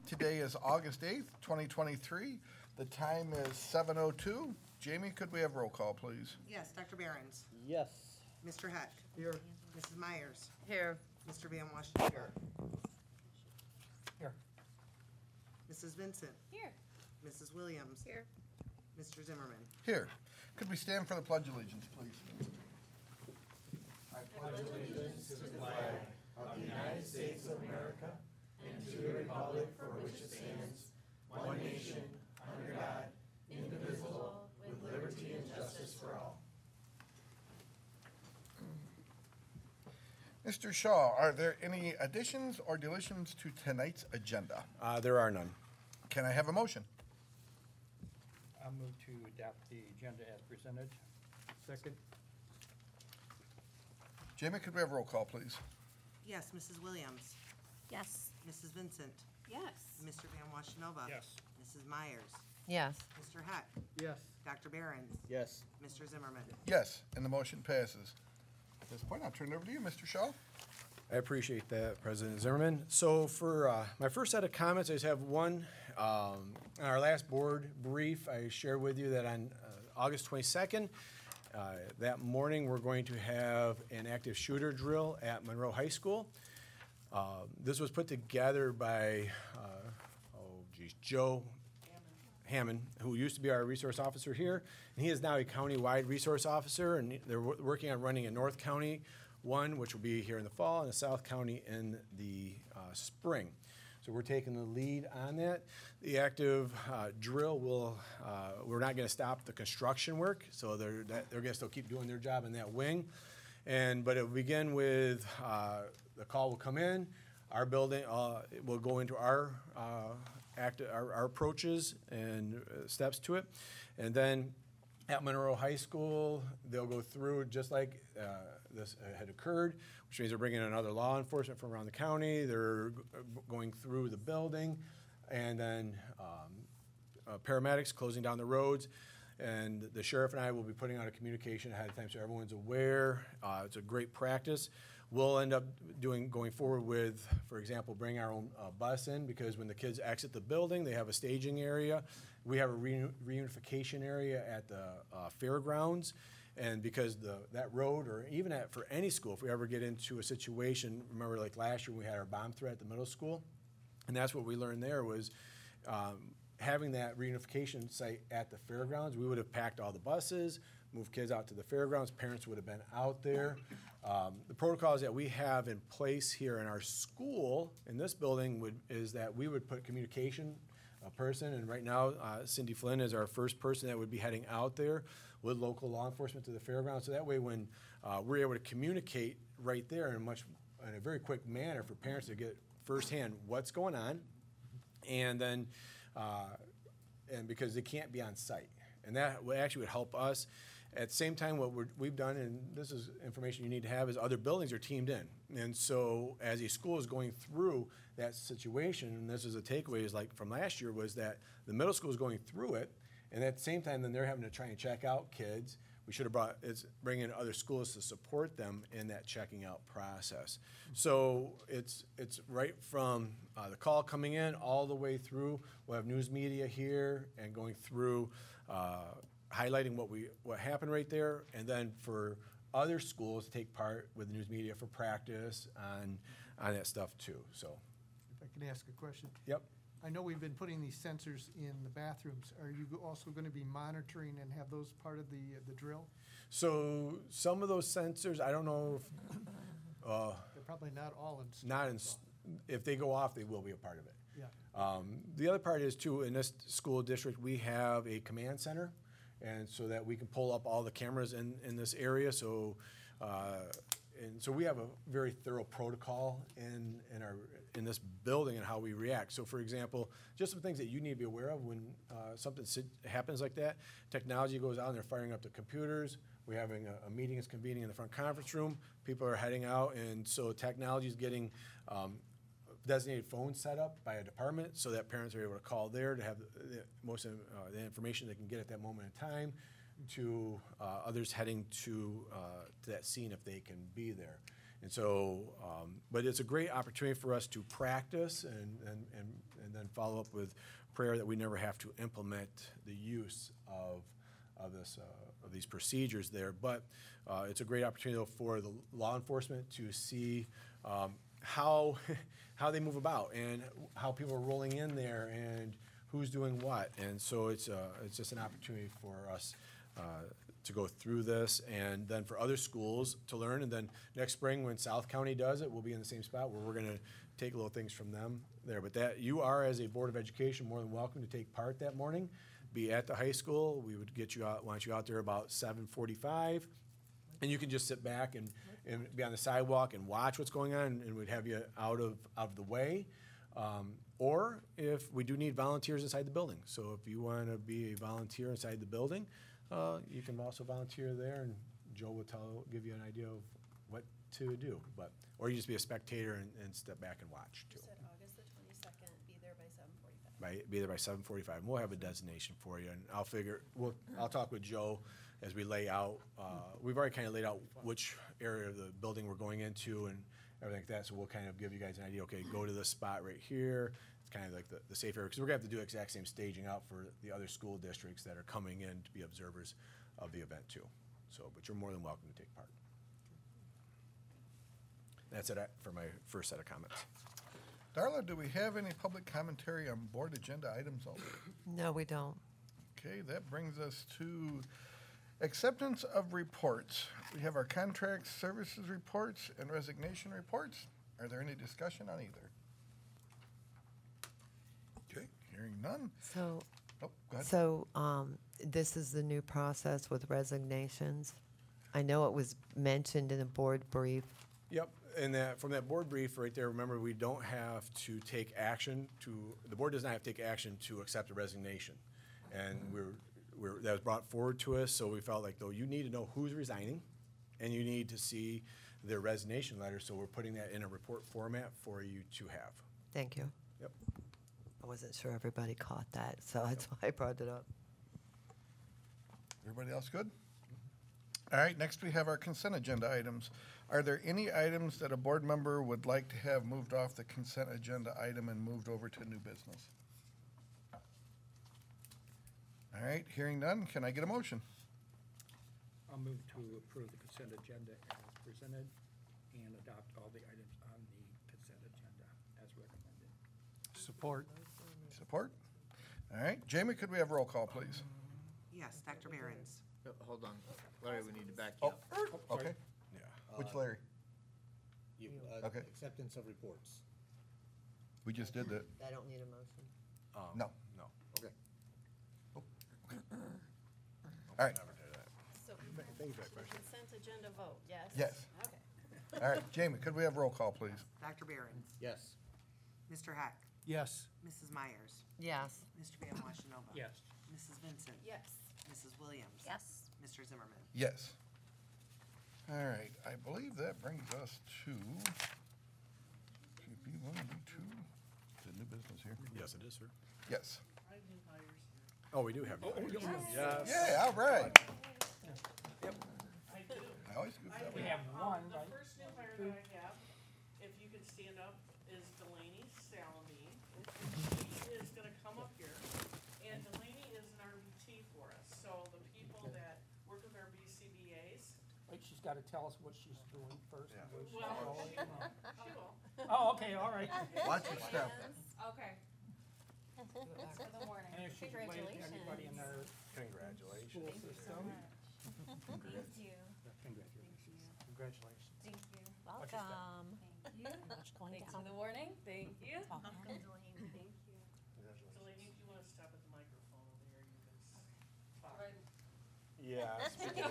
Today is August 8th, 2023. The time is 7:02. Jamie, could we have roll call, please? Yes, Dr. Behrens. Yes. Mr. Heck. Here. Mrs. Myers. Here. Mr. Van Washington. Here. Mrs. Vincent. Here. Mrs. Williams. Here. Mr. Zimmerman. Here. Could we stand for the Pledge of Allegiance, please? Mr. Shaw, are there any additions or deletions to tonight's agenda? There are none. Can I have a motion? I'll move to adopt the agenda as presented. Second. Jamie, could we have roll call, please? Yes, Mrs. Williams. Yes. Mrs. Vincent. Yes. Mr. Van Washenova. Yes. Mrs. Myers. Yes. Mr. Heck. Yes. Dr. Behrens. Yes. Mr. Zimmerman. Yes, and the motion passes. At this point, I'll turn it over to you, Mr. Shaw. I appreciate that, President Zimmerman. So for my first set of comments, I just have one. On our last board brief, I shared with you that on August 22nd, that morning, we're going to have an active shooter drill at Monroe High School. This was put together by, Joe Hammond, who used to be our resource officer here, and he is now a county-wide resource officer, and they're working on running a North County one, which will be here in the fall, and a South County in the spring. So we're taking the lead on that. The active drill will, we're not gonna stop the construction work, so they're gonna still keep doing their job in that wing. But it will begin with, the call will come in, our building, it will go into our our approaches and steps to it. And then at Monroe High School, they'll go through just like this had occurred, which means they're bringing in another law enforcement from around the county. They're going through the building, and then paramedics closing down the roads. And the sheriff and I will be putting out a communication ahead of time so everyone's aware. It's a great practice. We'll end up going forward with, for example, bring our own bus in, because when the kids exit the building, they have a staging area. We have a reunification area at the fairgrounds. And because that road, or even for any school, if we ever get into a situation, remember like last year we had our bomb threat at the middle school, and that's what we learned there was having that reunification site at the fairgrounds. We would have packed all the buses, moved kids out to the fairgrounds, parents would have been out there. The protocols that we have in place here in our school, in this building, is that we would put communication person, and right now Cindy Flynn is our first person that would be heading out there with local law enforcement to the fairgrounds. So that way when we're able to communicate right there in a very quick manner for parents to get firsthand what's going on, and then and because they can't be on site. And that actually would help us. At the same time, what we've done, and this is information you need to have, is other buildings are teamed in. And so as a school is going through that situation, and this is a takeaway is like from last year, was that the middle school is going through it, and at the same time, then they're having to try and check out kids. We should have bring in other schools to support them in that checking out process. So it's right from the call coming in all the way through. We'll have news media here and going through highlighting what happened right there, and then for other schools to take part with the news media for practice on that stuff too. So, If I can ask a question. yep. I know we've been putting these sensors in the bathrooms. Are you also going to be monitoring and have those part of the drill? So some of those sensors, I don't know if They're probably not all installed. if they go off, they will be a part of it. Yeah. The other part is too, in this school district, we have a command center, and so that we can pull up all the cameras in this area. So, and so we have a very thorough protocol in this building and how we react. So, for example, just some things that you need to be aware of when something happens like that. Technology goes out and they're firing up the computers. We're having a meeting is convening in the front conference room. People are heading out, and so technology is getting designated phones set up by a department so that parents are able to call there to have most of the information they can get at that moment in time, to others heading to that scene if they can be there. And so, but it's a great opportunity for us to practice and then follow up with prayer that we never have to implement the use of these procedures there. But it's a great opportunity though for the law enforcement to see how they move about and how people are rolling in there and who's doing what. And so it's just an opportunity for us to go through this, and then for other schools to learn. And then next spring, when South County does it, we'll be in the same spot where we're going to take little things from them there. But that you are, as a Board of Education, more than welcome to take part that morning. Be at the high school. We would want you out there about 7:45, and you can just sit back and be on the sidewalk and watch what's going on, and we'd have you out of the way. Or if we do need volunteers inside the building. So if you want to be a volunteer inside the building, you can also volunteer there, and Joe will give you an idea of what to do. Or you just be a spectator and step back and watch too. You said August the 22nd, be there by 7:45. Be there by 7:45. And we'll have a designation for you, and I'll talk with Joe as we lay out. We've already kind of laid out which area of the building we're going into and everything like that. So we'll kind of give you guys an idea. Okay, go to this spot right here. It's kind of like the safe area, because we're gonna have to do exact same staging out for the other school districts that are coming in to be observers of the event too. So, but you're more than welcome to take part. That's it for my first set of comments. Darla, do we have any public commentary on board agenda items only? No, we don't. Okay, that brings us to acceptance of reports. We have our contract services reports and resignation reports. Are there any discussion on either? Okay, hearing none. So, Oh, go ahead. so this is the new process with resignations. I know it was mentioned in the board brief. Yep, and from that board brief right there, remember, we don't have to take action the board does not have to take action to accept a resignation. And that was brought forward to us, so we felt like, though, you need to know who's resigning, and you need to see their resignation letter, so we're putting that in a report format for you to have. Thank you. Yep. I wasn't sure everybody caught that, so that's why I brought it up. Everybody else good? All right, next we have our consent agenda items. Are there any items that a board member would like to have moved off the consent agenda item and moved over to new business? All right, hearing none, can I get a motion? I'll move to approve the consent agenda as presented and adopt all the items on the consent agenda as recommended. Support. Support? All right, Jamie, could we have roll call, please? Yes, Dr. Behrens. Hold on, Larry, we need to back you Oh, up. okay. Yeah. Which Larry? You, Okay. acceptance of reports. We just did that. I don't need a motion. No. No. Okay. All right, So, consent agenda vote, yes? Yes. Okay. all right, Jamie, could we have roll call, please? Dr. Behrens. Yes. Mr. Hack. Yes. Mrs. Myers. Yes. Mr. Van Washenova. Yes. Mrs. Vincent. Yes. Mrs. Williams. Yes. Mr. Zimmerman. Yes. All right, I believe that brings us to B1, B2, the new business here. Yes, it is, sir. Yes. Oh, we do have. Yes. Yeah, all right. Yep. I always scoop that We way. have one, The right? first new hire that I have, if you could stand up, is Delaney Salamine. She is gonna come up here, and Delaney is an RBT for us, so the people that work with our BCBA's, Wait, she's got to tell us what she's doing first. and where she's well, going. she will. Oh, okay, all right. Watch your step. Okay. Thanks for the warning. And if she's related to anybody in our Congratulations. school system. Thank you. Congratulations. Congratulations. Thank you. Watch your step. Welcome. Thank you. Thanks for the warning. Thank you. Welcome, Delaney. Thank you. Delaney, if you wanna step at the microphone over there, you can talk. Yes.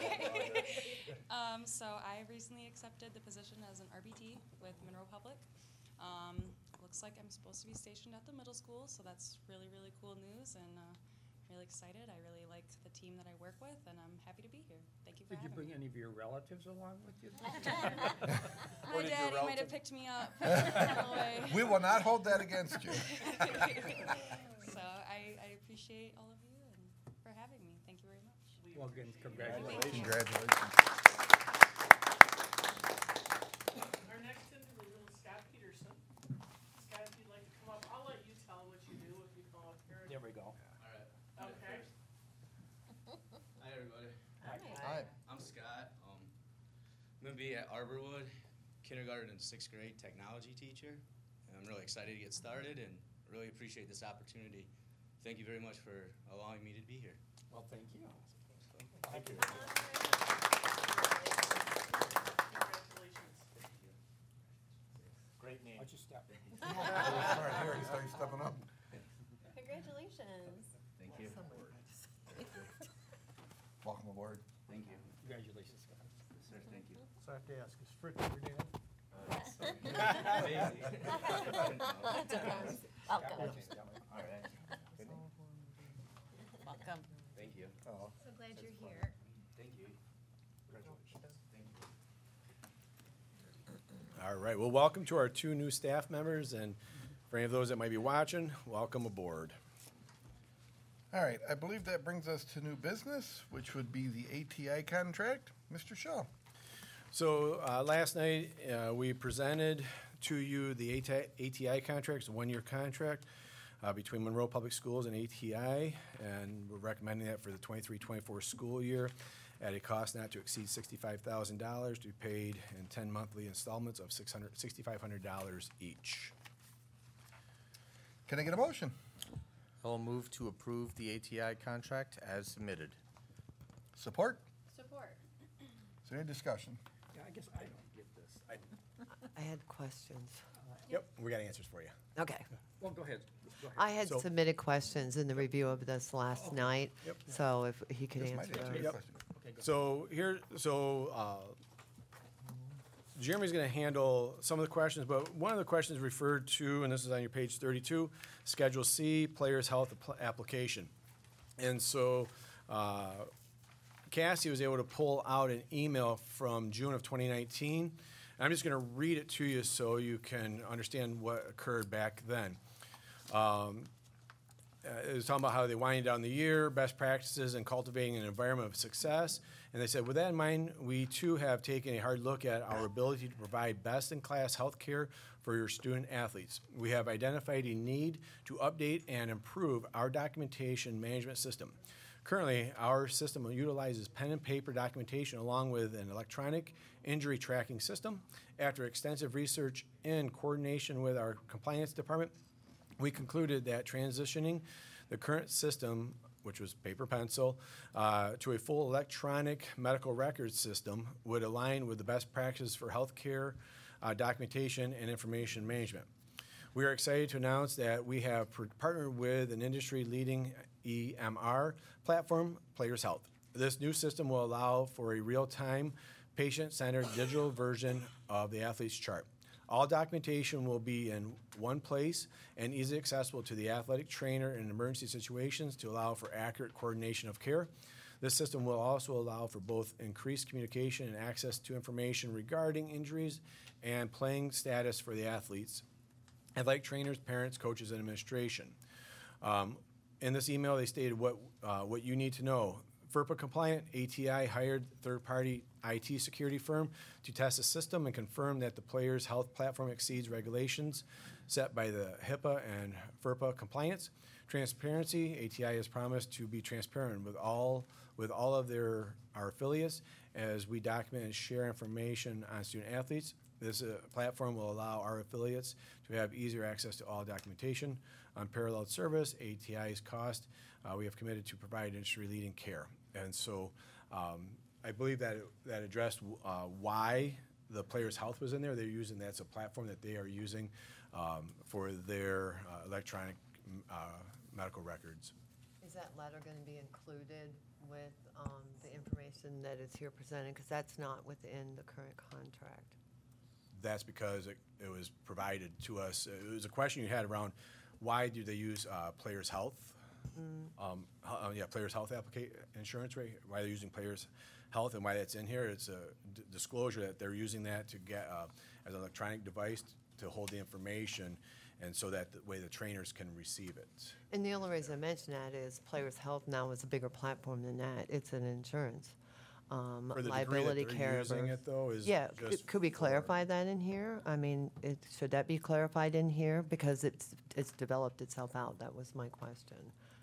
So I recently accepted the position as an RBT with Monroe Public. Looks like I'm supposed to be stationed at the middle school, so that's really, really cool news, and really excited. I really like the team that I work with, and I'm happy to be here. Thank you for Did you having bring me. any of your relatives along with you? My did your daddy might relative- have picked me up on the way. We will not hold that against you. So I appreciate all of you and for having me. Thank you very much. Well, again, congratulations. Congratulations. Our next individual is Scott Peterson. Scott, if you'd like to come up, I'll let you tell what you do There we go. Okay. Hi, everybody. Hi. I'm Scott. I'm gonna be at Arborwood, kindergarten and sixth grade technology teacher. And I'm really excited to get started and really appreciate this opportunity. Thank you very much for allowing me to be here. Well, thank you. Thank you. Congratulations. Great name. Watch your step. Sorry, here, he's starting stepping up. Congratulations. Thank you. Welcome aboard. Thank you. Congratulations, Scott. Yes, sir, thank you. So I have to ask, is Fritz your dad? Maybe. Welcome. All right. Welcome. Thank you. Oh, So glad you're here. Thank you. congratulations. Thank you. All right, well, welcome to our two new staff members, and for any of those that might be watching, welcome aboard. All right, I believe that brings us to new business, which would be the ATI contract. Mr. Shaw. So last night, we presented to you the ATI contract, it's a one-year contract between Monroe Public Schools and ATI, and we're recommending that for the 23-24 school year at a cost not to exceed $65,000 to be paid in 10 monthly installments of $6,500 each. Can I get a motion? I'll move to approve the ATI contract as submitted. Support? Support. Is there any discussion? Yeah, I guess I don't get this. I had questions. Yep, we got answers for you. Okay. Well, go ahead. Go ahead. I had So- submitted questions in the review of this last night, Yep. so if he could This might answer answer those. your Yep. question. Okay, go. Jeremy's going to handle some of the questions, but one of the questions referred to, and this is on your page 32, Schedule C, Players Health Application. And so Cassie was able to pull out an email from June of 2019. I'm just going to read it to you so you can understand what occurred back then. It was talking about how they wind down the year, best practices, and cultivating an environment of success. And they said, with that in mind, we too have taken a hard look at our ability to provide best-in-class health care for your student athletes. We have identified a need to update and improve our documentation management system. Currently, our system utilizes pen and paper documentation along with an electronic injury tracking system. After extensive research in coordination with our compliance department, we concluded that transitioning the current system, which was paper pencil, to a full electronic medical records system would align with the best practices for healthcare documentation and information management. We are excited to announce that we have partnered with an industry-leading EMR platform, Players Health. This new system will allow for a real-time, patient-centered digital version of the athlete's chart. All documentation will be in one place and easily accessible to the athletic trainer in emergency situations to allow for accurate coordination of care. This system will also allow for both increased communication and access to information regarding injuries and playing status for the athletes, athletic trainers, parents, coaches, and administration. In this email, they stated what you need to know. FERPA compliant, ATI hired third-party IT security firm to test the system and confirm that the Players Health platform exceeds regulations set by the HIPAA and FERPA compliance. Transparency, ATI has promised to be transparent with all of our affiliates as we document and share information on student athletes. This platform will allow our affiliates to have easier access to all documentation. Unparalleled service, ATI's cost, we have committed to provide industry-leading care. And so I believe that that addressed why the Players Health was in there. They're using, that's a platform that they are using for their electronic medical records. Is that letter going to be included with the information that is here presented? Because that's not within the current contract. That's because it was provided to us. It was a question you had around why do they use Players Health? Players Health insurance rate, why they're using Players Health and why that's in here. It's a disclosure that they're using that to get as an electronic device to hold the information, and so that the way the trainers can receive it. And the only reason I mention that is Players Health now is a bigger platform than that. It's an insurance. For the degree that liability they're carrier. using it, though, is Yeah, just could we for- clarify that in here? I mean, should that be clarified in here? Because it's developed itself out. That was my question.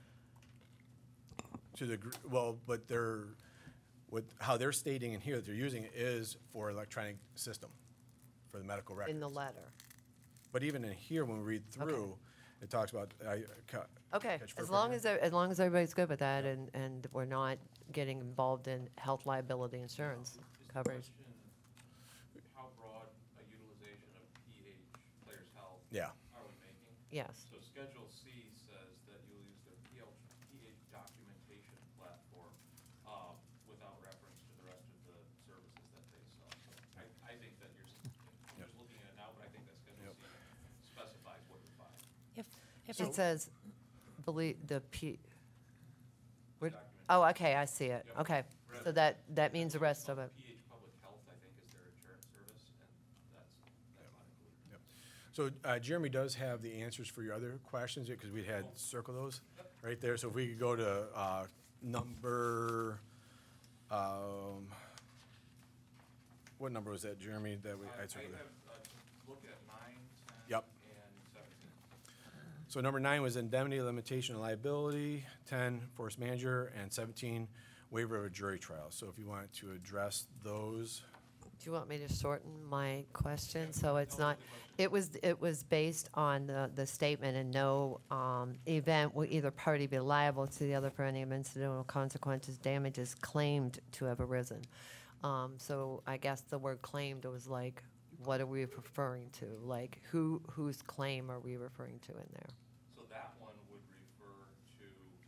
To the, well, but how they're stating in here that they're using it is for electronic system, for the medical records. In the letter. But even in here, when we read through, it talks about, Okay, catch as for long program. as everybody's good with that and we're not getting involved in health liability insurance coverage. How broad a utilization of PH, Players Health, Yeah. are we making? Yes. So Schedule C says that you'll use their PH documentation platform without reference to the rest of the services that they sell. So I think that I'm just looking at it now, but I think that Schedule C specifies what you're buying. If It it's, says, believe, the P, where- Document. oh, okay, I see it. Yep. Okay, so that means the rest of it. PH Public Health, I think, is their insurance service, and that's not included. So Jeremy does have the answers for your other questions, because we had circled those right there. So if we could go to number, what number was that, Jeremy, that we, I I circled? have, look at 9, 10, Yep. and 17. So number 9 was indemnity, limitation, and liability, 10, force manager, and 17, waiver of a jury trial. So if you wanted to address those. Do you want me to shorten my question? So it's not, it was based on the statement, and no event will either party be liable to the other for any incidental consequences, damages claimed to have arisen. So I guess the word claimed was like, what are we referring to? Like, whose claim are we referring to in there? So that one would refer to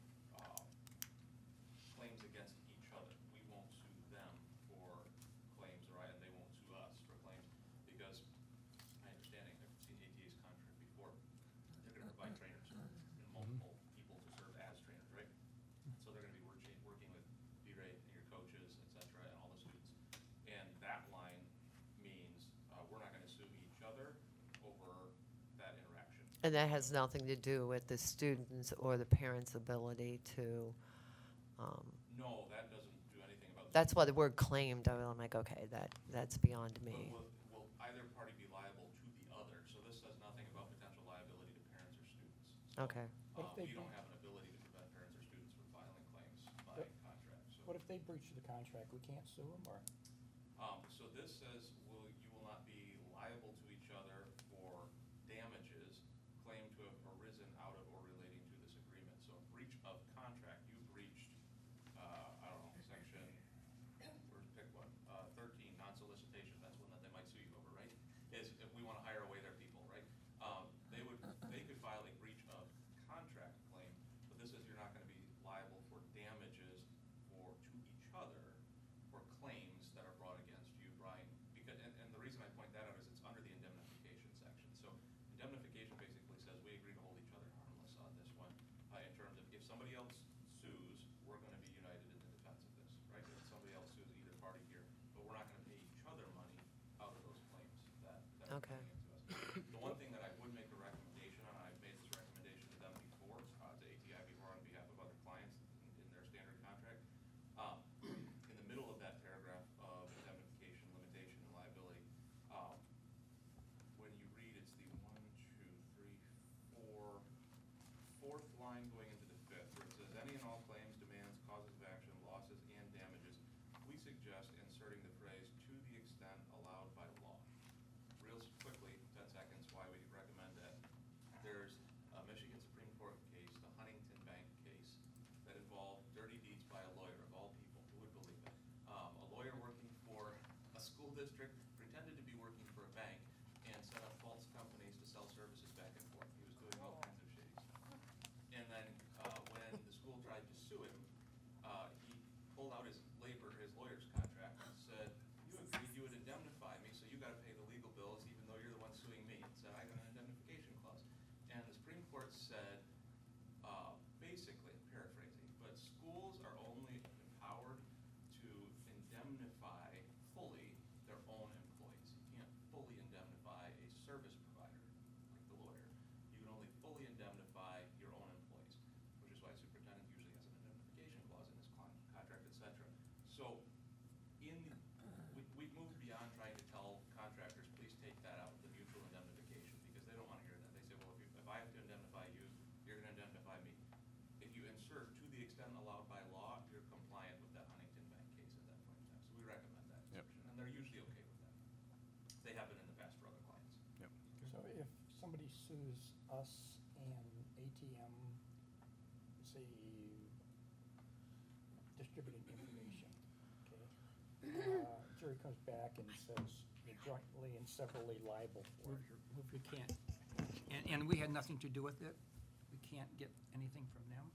claims against each other. We won't sue them for claims, right, and they won't sue us for claims, because my understanding, I've seen ATA's contract before, they're gonna provide trainers and multiple people to serve as trainers, right? So they're gonna be working with B-Ray and your coaches, et cetera, and all the students. And that line means we're not gonna sue each other over that interaction. And that has nothing to do with the students or the parents' ability to, No, that doesn't do anything about. that's why the word claimed, I'm like, okay, that's beyond me. Will either party be liable to the other? So this says nothing about potential liability to parents or students. So, Okay. What if they we don't do- have an ability to prevent parents or students from filing claims by What- contract, so. What if they breach the contract? We can't sue them, or? So this says, you will not be liable to each other for damages claimed to have arisen out of or relating to this agreement. So breach of contract, you breached, I don't know, section, pick one, 13, non-solicitation, that's one that they might sue you over, right? Is if we wanna hire away their people, right? They could file a breach of contract claim, but this is, you're not gonna be liable for damages to each other for claims that are brought against you, Brian, because, and the reason I point that out is it's under the indemnification section. So indemnification basically says we agree to hold each other harmless on this one, in terms of if somebody else sues, we're gonna be united in the defense of this, right? If somebody else sues either party here, but we're not gonna pay each other money out of those claims that are Okay. coming into us. The one thing that I would make a recommendation on, I've made this recommendation to them before, to ATI before on behalf of other clients in their standard contract. In the middle of that paragraph of indemnification, limitation, and liability, when you read, it's the 1, 2, 3, 4, fourth line going into the fifth, where it says, any and all claims, demands, causes of action, losses, and damages, we suggest inserting the phrase, to the extent allowed by law. Real quickly, 10 seconds, why we recommend that. There's a Michigan Supreme Court case, the Huntington Bank case, that involved dirty deeds by a lawyer, of all people, who would believe it? A lawyer working for a school district pretended to be working for a bank and set up false companies to sell services back and forth. He was doing all kinds of shady stuff. And then when the school tried to sue him, he pulled out his lawyer's contract and said, you agreed you would indemnify me, so you gotta pay the legal bills even though you're the one suing me. It said, I got an indemnification clause. And the Supreme Court said, basically, paraphrasing, but schools are only empowered to indemnify fully their own employees. You can't fully indemnify a service provider, like the lawyer. You can only fully indemnify your own employees, which is why a superintendent usually has an indemnification insert, to the extent allowed by law, you're compliant with that Huntington Bank case at that point in time. So we recommend that Yep. insertion, and they're usually okay with that. They have been in the past for other clients. Yep. So if somebody sues us and ATM, say, distributing information, okay? Jury comes back and says you're jointly and severally liable for it. We can't, and we had nothing to do with it? We can't get anything from them?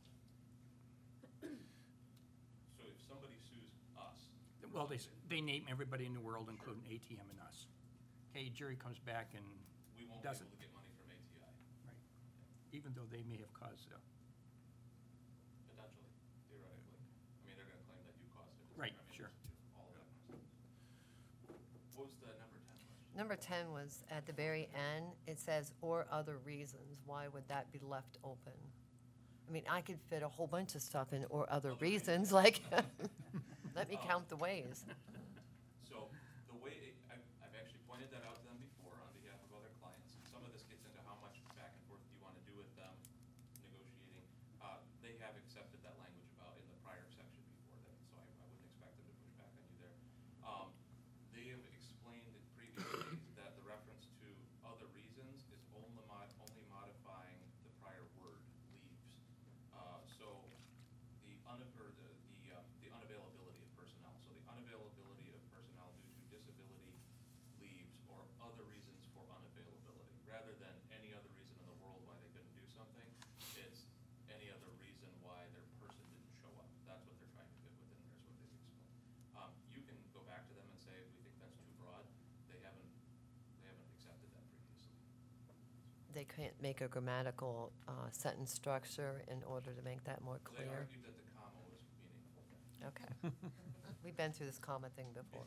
So if somebody sues us. Well, they name everybody in the world, including ATM and us. Okay, jury comes back and We won't be doesn't, able to get money from ATI, right, even though they may have caused the, potentially, theoretically. I mean, they're gonna claim that you caused it. Right, I mean, sure. it's all of that kind of stuff. What was the number 10 question? Number 10 was at the very end, it says, "or other reasons." Why would that be left open? I mean, I could fit a whole bunch of stuff in "or other reasons," like, let me count the ways. So the way, I've actually pointed that out to them before on behalf of other clients. Some of this gets into how much back and forth do you want to do with them negotiating. They have accepted that language about in the prior section before that, so I wouldn't expect them to push back on you there. They have explained previously that the reference to other reasons is only modifying the prior word, leaves. So the unavailability of personnel. So the unavailability of personnel due to disability, leaves, or other reasons for unavailability. Rather than any other reason in the world why they couldn't do something, it's any other reason why their person didn't show up. That's what they're trying to fit within there, is what they've explained. You can go back to them and say, we think that's too broad. They haven't accepted that previously. They can't make a grammatical sentence structure in order to make that more They clear. argued that the comma was meaningful. Okay. We've been through this comma thing before.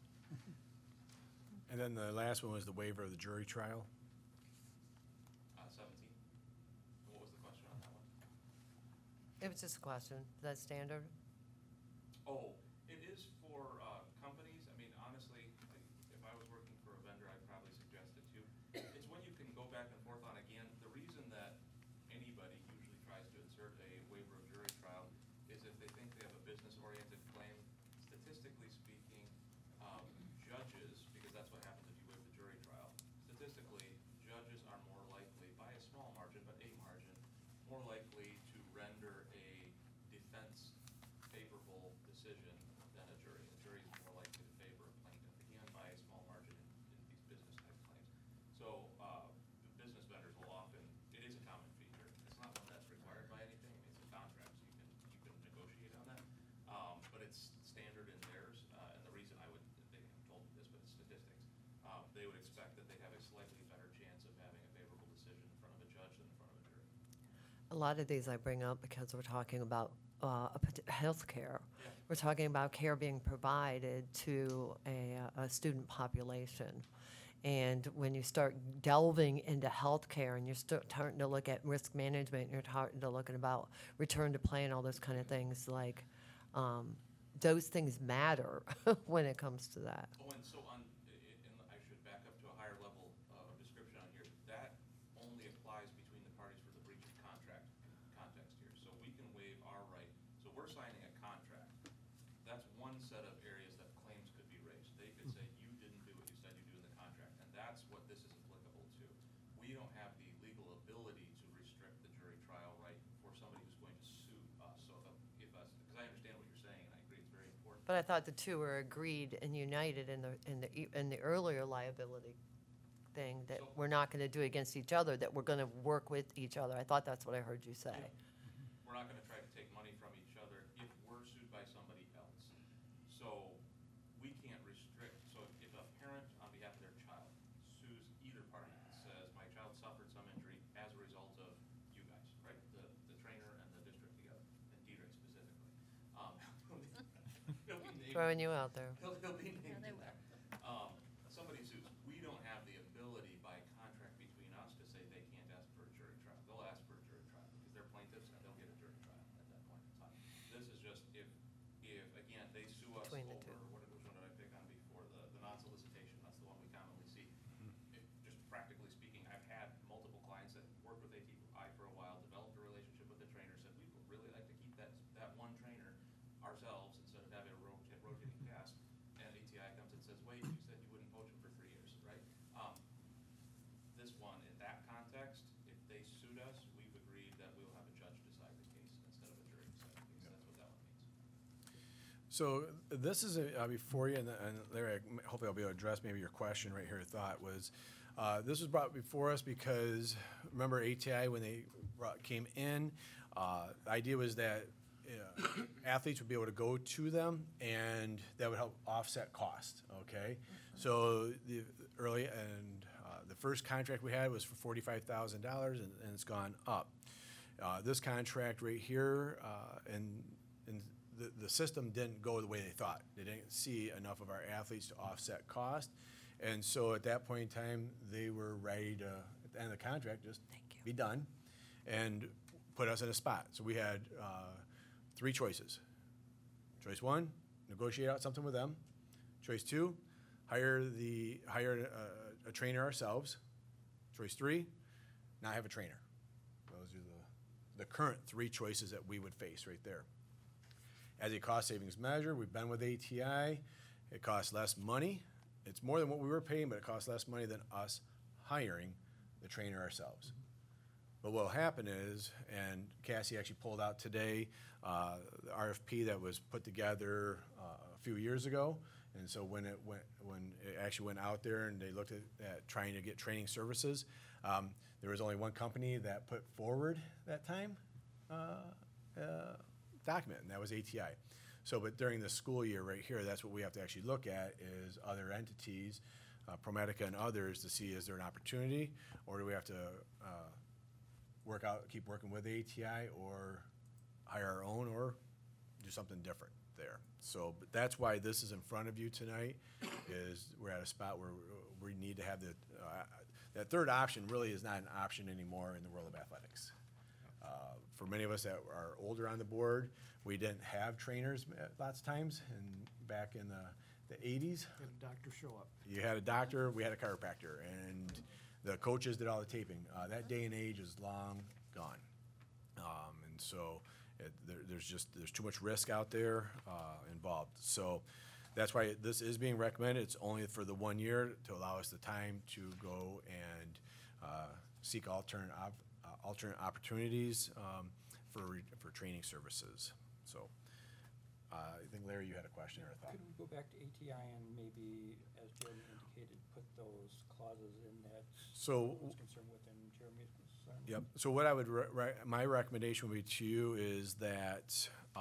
And then the last one was the waiver of the jury trial. 17. What was the question on that one? It was just a question. Is that standard? Oh, it is for companies. I mean, honestly, if I was working for a vendor, I'd probably suggest it too. It's when you can go back and forth on again. The reason that anybody usually tries to insert a waiver of jury trial is if they think they have a business-oriented claim. Statistically speaking, judges, because that's what happens if you waive the jury trial, statistically, judges are more likely, by a small margin, but a margin, more likely to render a defense favorable decision than a jury. A jury is more likely to favor a plaintiff, again, by a small margin in these business-type claims. So the business vendors will often, it is a common feature. It's not one that's required by anything. I mean, it's a contract, so you can negotiate on that. But it's standard in theirs, and the reason they haven't told me this, but it's statistics. They would expect that they have a slightly better chance of having a favorable decision in front of a judge than in front of a jury. A lot of these I bring up because we're talking about healthcare. Yeah. We're talking about care being provided to a student population. And when you start delving into healthcare and you're starting to look at risk management, you're starting to look at about return to play and all those kind of things, like those things matter when it comes to that. Oh, and so on, and I should back up to a higher level of description on here. That only applies between the parties for the breach of contract context here. So we can waive our right. So we're signing a contract. That's one set of areas that claims could be raised. They could say, you didn't do what you said you do in the contract, and that's what this is applicable to. We don't have the legal ability to restrict the jury trial right for somebody who's going to sue us. So if us, because I understand what you're saying, and I agree it's very important. But I thought the two were agreed and united in the earlier liability thing, that So- we're not going to do it against each other, that we're going to work with each other. I thought that's what I heard you say. We're not gonna try to take money from each other if we're sued by somebody else. So we can't restrict, so if a parent on behalf of their child sues either party and says, my child suffered some injury as a result of you guys, right? The trainer and the district together, and D-Ray specifically. He'll be named. Throwing you out there. He'll be named in there. Somebody sues, we don't have the ability by contract between us to say they can't ask for a jury trial. They'll ask for a jury trial because they're plaintiffs and they'll get a jury trial at that point in time. This is just if again, they sue us Between the over, two. which one did I pick on before? The non-solicitation, that's the one we commonly see. Just practically speaking, I've had multiple clients that worked with ATI for a while, developed a relationship with the trainer, said, we would really like to So this is before you, and Larry, hopefully I'll be able to address maybe your question right here. Thought was, this was brought before us because, remember ATI when they came in, the idea was that athletes would be able to go to them and that would help offset cost, okay? So the first contract we had was for $45,000 and it's gone up. This contract right here, and the system didn't go the way they thought. They didn't see enough of our athletes to offset cost. And so at that point in time, they were ready to, at the end of the contract, just be done and put us in a spot. So we had 3 choices. Choice 1, negotiate out something with them. Choice 2, hire a trainer ourselves. Choice 3, not have a trainer. Those are the current 3 choices that we would face right there. As a cost savings measure, we've been with ATI. It costs less money. It's more than what we were paying, but it costs less money than us hiring the trainer ourselves. But what will happen is, and Cassie actually pulled out today, the RFP that was put together a few years ago. And so when it actually went out there and they looked at trying to get training services, there was only one company that put forward that time document, and that was ATI. So, but during the school year right here, that's what we have to actually look at is other entities, ProMedica and others, to see is there an opportunity, or do we have to keep working with ATI, or hire our own, or do something different there. So, but that's why this is in front of you tonight, is we're at a spot where we need to have that third option really is not an option anymore in the world of athletics. For many of us that are older on the board, we didn't have trainers lots of times, and back in the 80s. Had a doctor show up. You had a doctor, we had a chiropractor, and the coaches did all the taping. That day and age is long gone. And so there's too much risk out there involved. So that's why this is being recommended. It's only for the 1 year to allow us the time to go and seek alternate opportunities for training services. So I think, Larry, you had a question or a thought. Could we go back to ATI and maybe, as Jeremy indicated, put those clauses in that was concerned with and Jeremy's concern? Yep. So what I would, my recommendation would be to you is that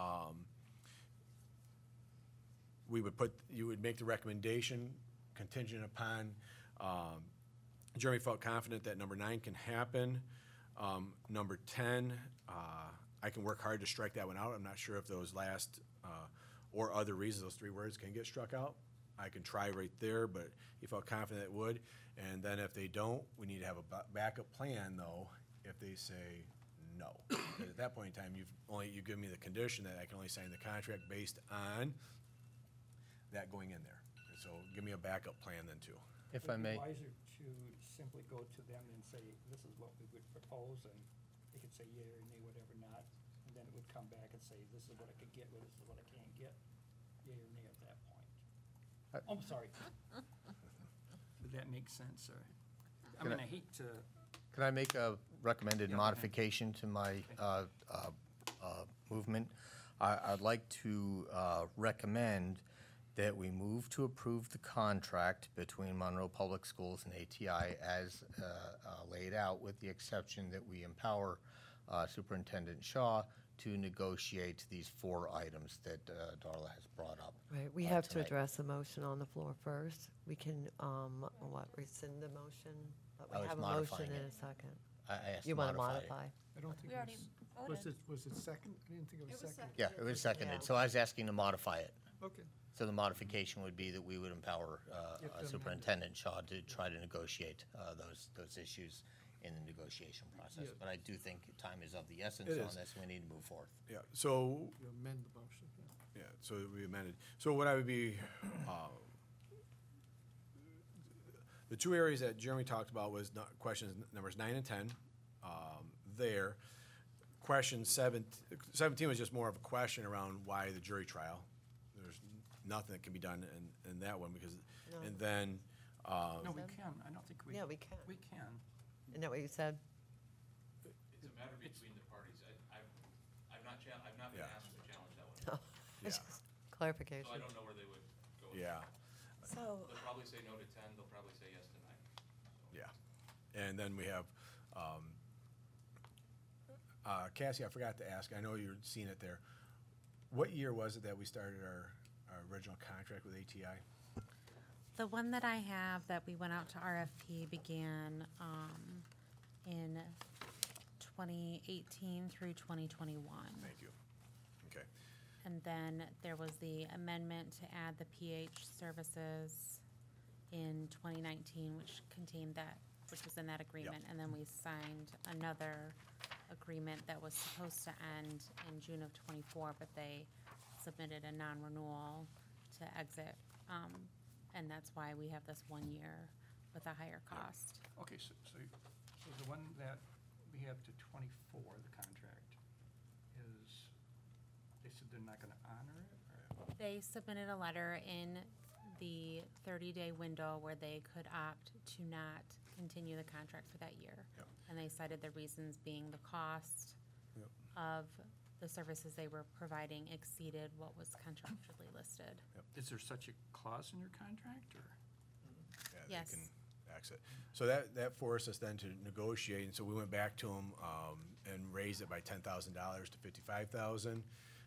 you would make the recommendation contingent upon, Jeremy felt confident that number 9 can happen. Number 10, I can work hard to strike that one out. I'm not sure if those last or other reasons, those 3 words can get struck out. I can try right there, but he felt confident it would. And then if they don't, we need to have a backup plan, though, if they say no. Because at that point in time, you've given me the condition that I can only sign the contract based on that going in there. And so give me a backup plan then, too. If I may. Would it be wiser to simply go to them and say, this is what we would propose, and they could say yea or nay, whatever not, and then it would come back and say, this is what I could get, this is what I can't get, yea or nay at that point? I'm sorry. Would that make sense, or, I hate to. Can I make a recommended modification to my movement? I'd like to recommend that we move to approve the contract between Monroe Public Schools and ATI as laid out, with the exception that we empower Superintendent Shaw to negotiate these 4 items that Darla has brought up. Right, we have to tonight. address the motion on the floor first. We can, rescind the motion? But I we was have a motion modifying in it. a second. I asked You to want to modify it. modify? I don't think We already voted. was it second? I didn't think it was second. Yeah, it was seconded, Yeah. so I was asking to modify it. Okay. So the modification would be that we would empower You have to Superintendent Shaw to try to negotiate those issues in the negotiation process. Yeah. But I do think time is of the essence It on is. this, and we need to move forward. Yeah, so, You amend the motion. yeah, so we amended. So what I would be, the 2 areas that Jeremy talked about was questions numbers 9 and 10 there. Question 17 was just more of a question around why the jury trial. There's nothing that can be done in that one because, No. and then, No, we can, I don't think we. Yeah, we can. We can. Isn't that what you said? It's a matter between the parties. I've not been Yeah. asked to challenge that one. No. Yeah. Just clarification. So I don't know where they would go. with Yeah, that. So, They'll probably say no to 10, they'll probably say yes to 9. yeah. And then we have, Cassie, I forgot to ask, I know you're seeing it there. What year was it that we started our original contract with ATI? The one that I have that we went out to RFP began in 2018 through 2021. Thank you. Okay. And then there was the amendment to add the PH services in 2019, which contained that, which was in that agreement. And then we signed another agreement that was supposed to end in June of '24, but they submitted a non-renewal to exit. And that's why we have this 1 year with a higher cost. Okay, so the one that we have to 24, the contract, is, they said they're not gonna honor it, or? They submitted a letter in the 30-day window where they could opt to not continue the contract for that year. Yep. And they cited the reasons being the cost Yep. of the services they were providing exceeded what was contractually listed. Is there such a clause in your contract, or? Yeah, Yes. they can exit. So that forced us then to negotiate, and so we went back to them and raised it by $10,000 to $55,000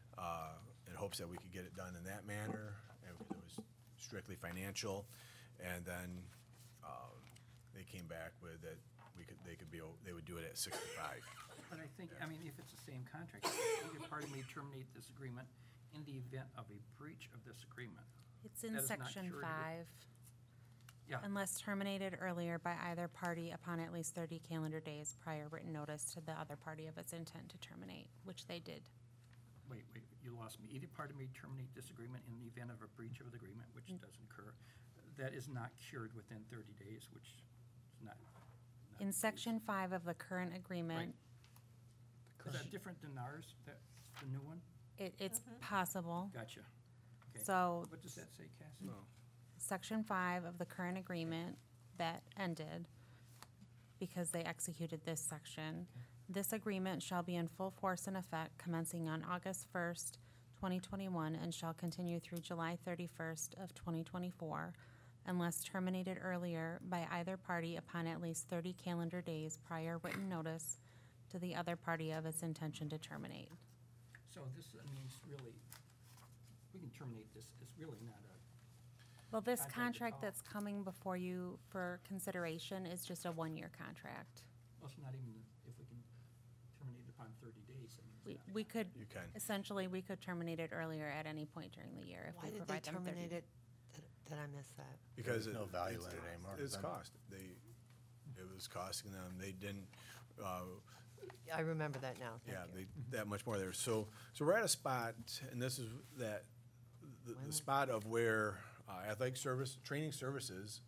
in hopes that we could get it done in that manner, and it was strictly financial. And then they came back with that they would do it at 65. But I think, I mean, if it's the same contract, either party may terminate this agreement in the event of a breach of this agreement. It's in That is not section curative. 5. Yeah. Unless terminated earlier by either party upon at least 30 calendar days prior written notice to the other party of its intent to terminate, which they did. Wait, you lost me. Either party may terminate this agreement in the event of a breach of the agreement, which does incur. That is not cured within 30 days, which is not. In section 5 of the current agreement, Is that different than ours, the new one? it's possible. Gotcha. Okay. So What does that say, Cassie? section 5 of the current agreement that ended because they executed this section. This agreement shall be in full force and effect commencing on August 1st, 2021, and shall continue through July 31st of 2024, unless terminated earlier by either party upon at least 30 calendar days prior written notice to the other party of its intention to terminate. So this means really, we can terminate this, it's really not a, Well, this Contract at contract all. that's coming before you for consideration is just a 1-year contract. well, it's not even, if we can terminate it upon 30 days. I mean, it's not- We could, You can. essentially, we could terminate it earlier at any point during the year if Why we did they provide them 30. terminate it? Did I miss that? Because There's no value in it anymore. It's cost. It was costing them. They didn't, I remember that now. yeah, Thank you. that much more there. So we're at a spot, and this is that, the spot of where athletic service, training services,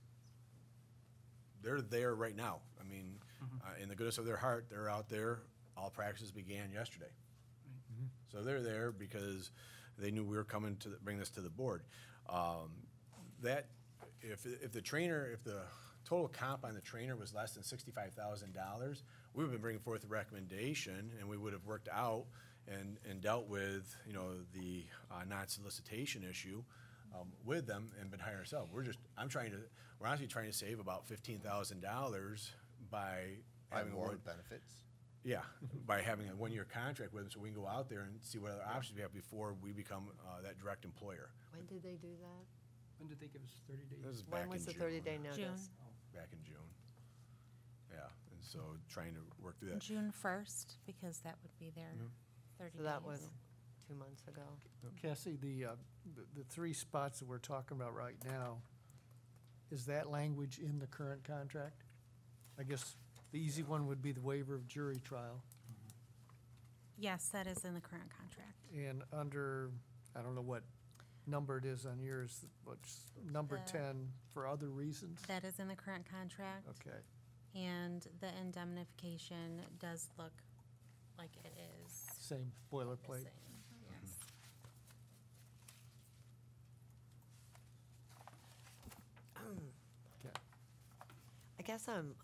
they're there right now. I mean, in the goodness of their heart, they're out there. All practices began yesterday. So they're there because they knew we were coming to bring this to the board. That, if the trainer, if the total comp on the trainer was less than $65,000, we would have been bringing forth a recommendation, and we would have worked out and dealt with, the non-solicitation issue with them and been hired ourselves. We're honestly trying to save about $15,000 by having more benefits. Yeah, by having a 1-year contract with them, so we can go out there and see what other options we have before we become that direct employer. When did they do that? When did they give us 30 days? This is back When in was the June. 30-day notice? June. Back in June. Yeah, and so trying to work through that. June 1st, because that would be their 30 days. So that was 2 months ago. Cassie, the 3 spots that we're talking about right now, is that language in the current contract? I guess the easy one would be the waiver of jury trial. Yes, that is in the current contract. And under, I don't know what number it is on yours, what's number The- 10 for other reasons? That is in the current contract. Okay. And the indemnification does look like it is Same the boilerplate. same, yes. Okay. I guess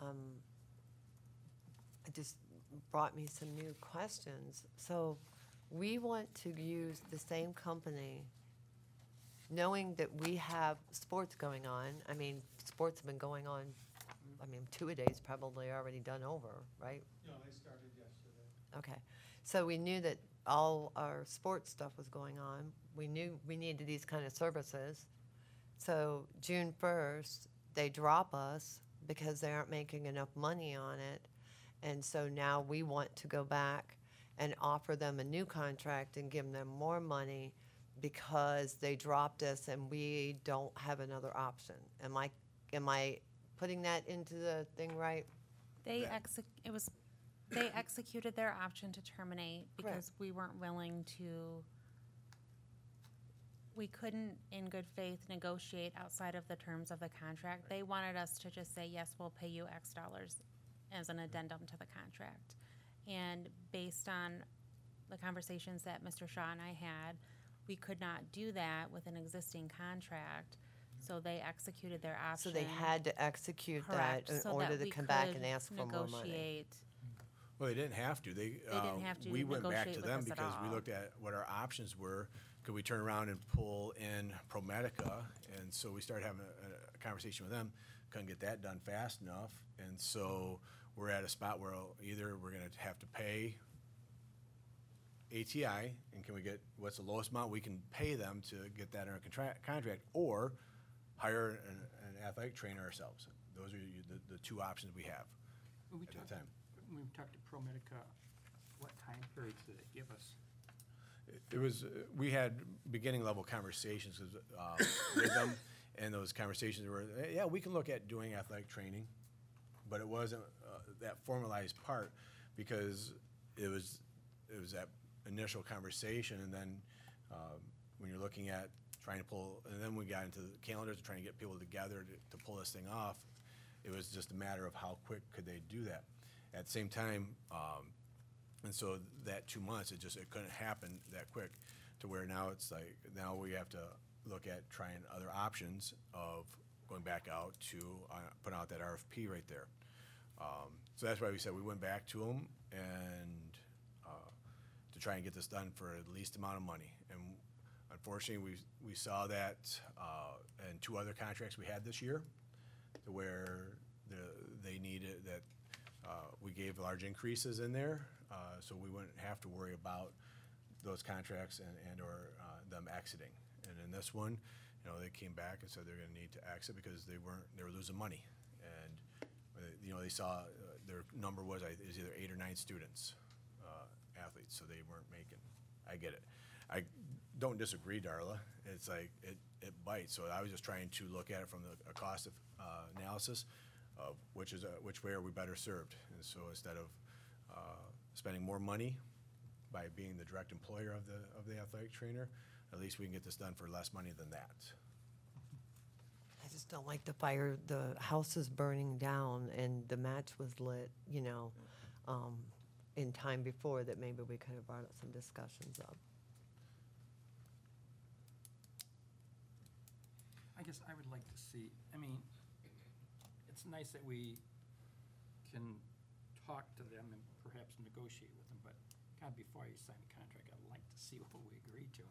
it just brought me some new questions. So we want to use the same company knowing that we have sports going on, I mean, sports have been going on, I mean, two-a-days probably already done over, right? No, they started yesterday. Okay, so we knew that all our sports stuff was going on. We knew we needed these kind of services. So June 1st, they drop us because they aren't making enough money on it. And so now we want to go back and offer them a new contract and give them more money because they dropped us and we don't have another option. Am I putting that into the thing right? They executed their option to terminate because Correct. we weren't willing to, we couldn't in good faith negotiate outside of the terms of the contract. They wanted us to just say, yes, we'll pay you X dollars as an addendum to the contract. And based on the conversations that Mr. Shaw and I had, we could not do that with an existing contract. So they executed their option. So they had to execute Correct, that in so order that to we come back could and ask for more money. negotiate. Well, they didn't have to. They didn't have to we went back negotiate to with them us at because we all. looked at what our options were. Could we turn around and pull in ProMedica? And so we started having a conversation with them. Couldn't get that done fast enough. And so we're at a spot where either we're going to have to pay ATI, and can we get, what's the lowest amount we can pay them to get that in our contract, or hire an athletic trainer ourselves. Those are the two options we have When we at talked, the time. when we talked to ProMedica, what time periods did it give us? It was, we had beginning level conversations with them, and those conversations were, yeah, we can look at doing athletic training, but it wasn't that formalized part, because it was that initial conversation, and then when you're looking at trying to pull, and then we got into the calendars, trying to get people together to pull this thing off, it was just a matter of how quick could they do that. At the same time, and so that 2 months, it couldn't happen that quick, to where now it's like, now we have to look at trying other options of going back out to put out that RFP right there. So that's why we said we went back to them and to try and get this done for the least amount of money. And unfortunately, we saw that in two other contracts we had this year, to where they needed that we gave large increases in there, so we wouldn't have to worry about those contracts and or them exiting. And in this one, they came back and said they're going to need to exit because they were losing money. And they saw their number was either 8 or 9 students, athletes, so they weren't making. I get it. I don't disagree, Darla. It's like it bites. So I was just trying to look at it from a cost analysis of which way are we better served. And so instead of spending more money by being the direct employer of the athletic trainer, at least we can get this done for less money than that. I just don't like the fire, the house is burning down and the match was lit, in time before that maybe we could have brought some discussions up. I guess I would like to see, it's nice that we can talk to them and perhaps negotiate with them, but God, before I sign a contract, I'd like to see what we agreed to.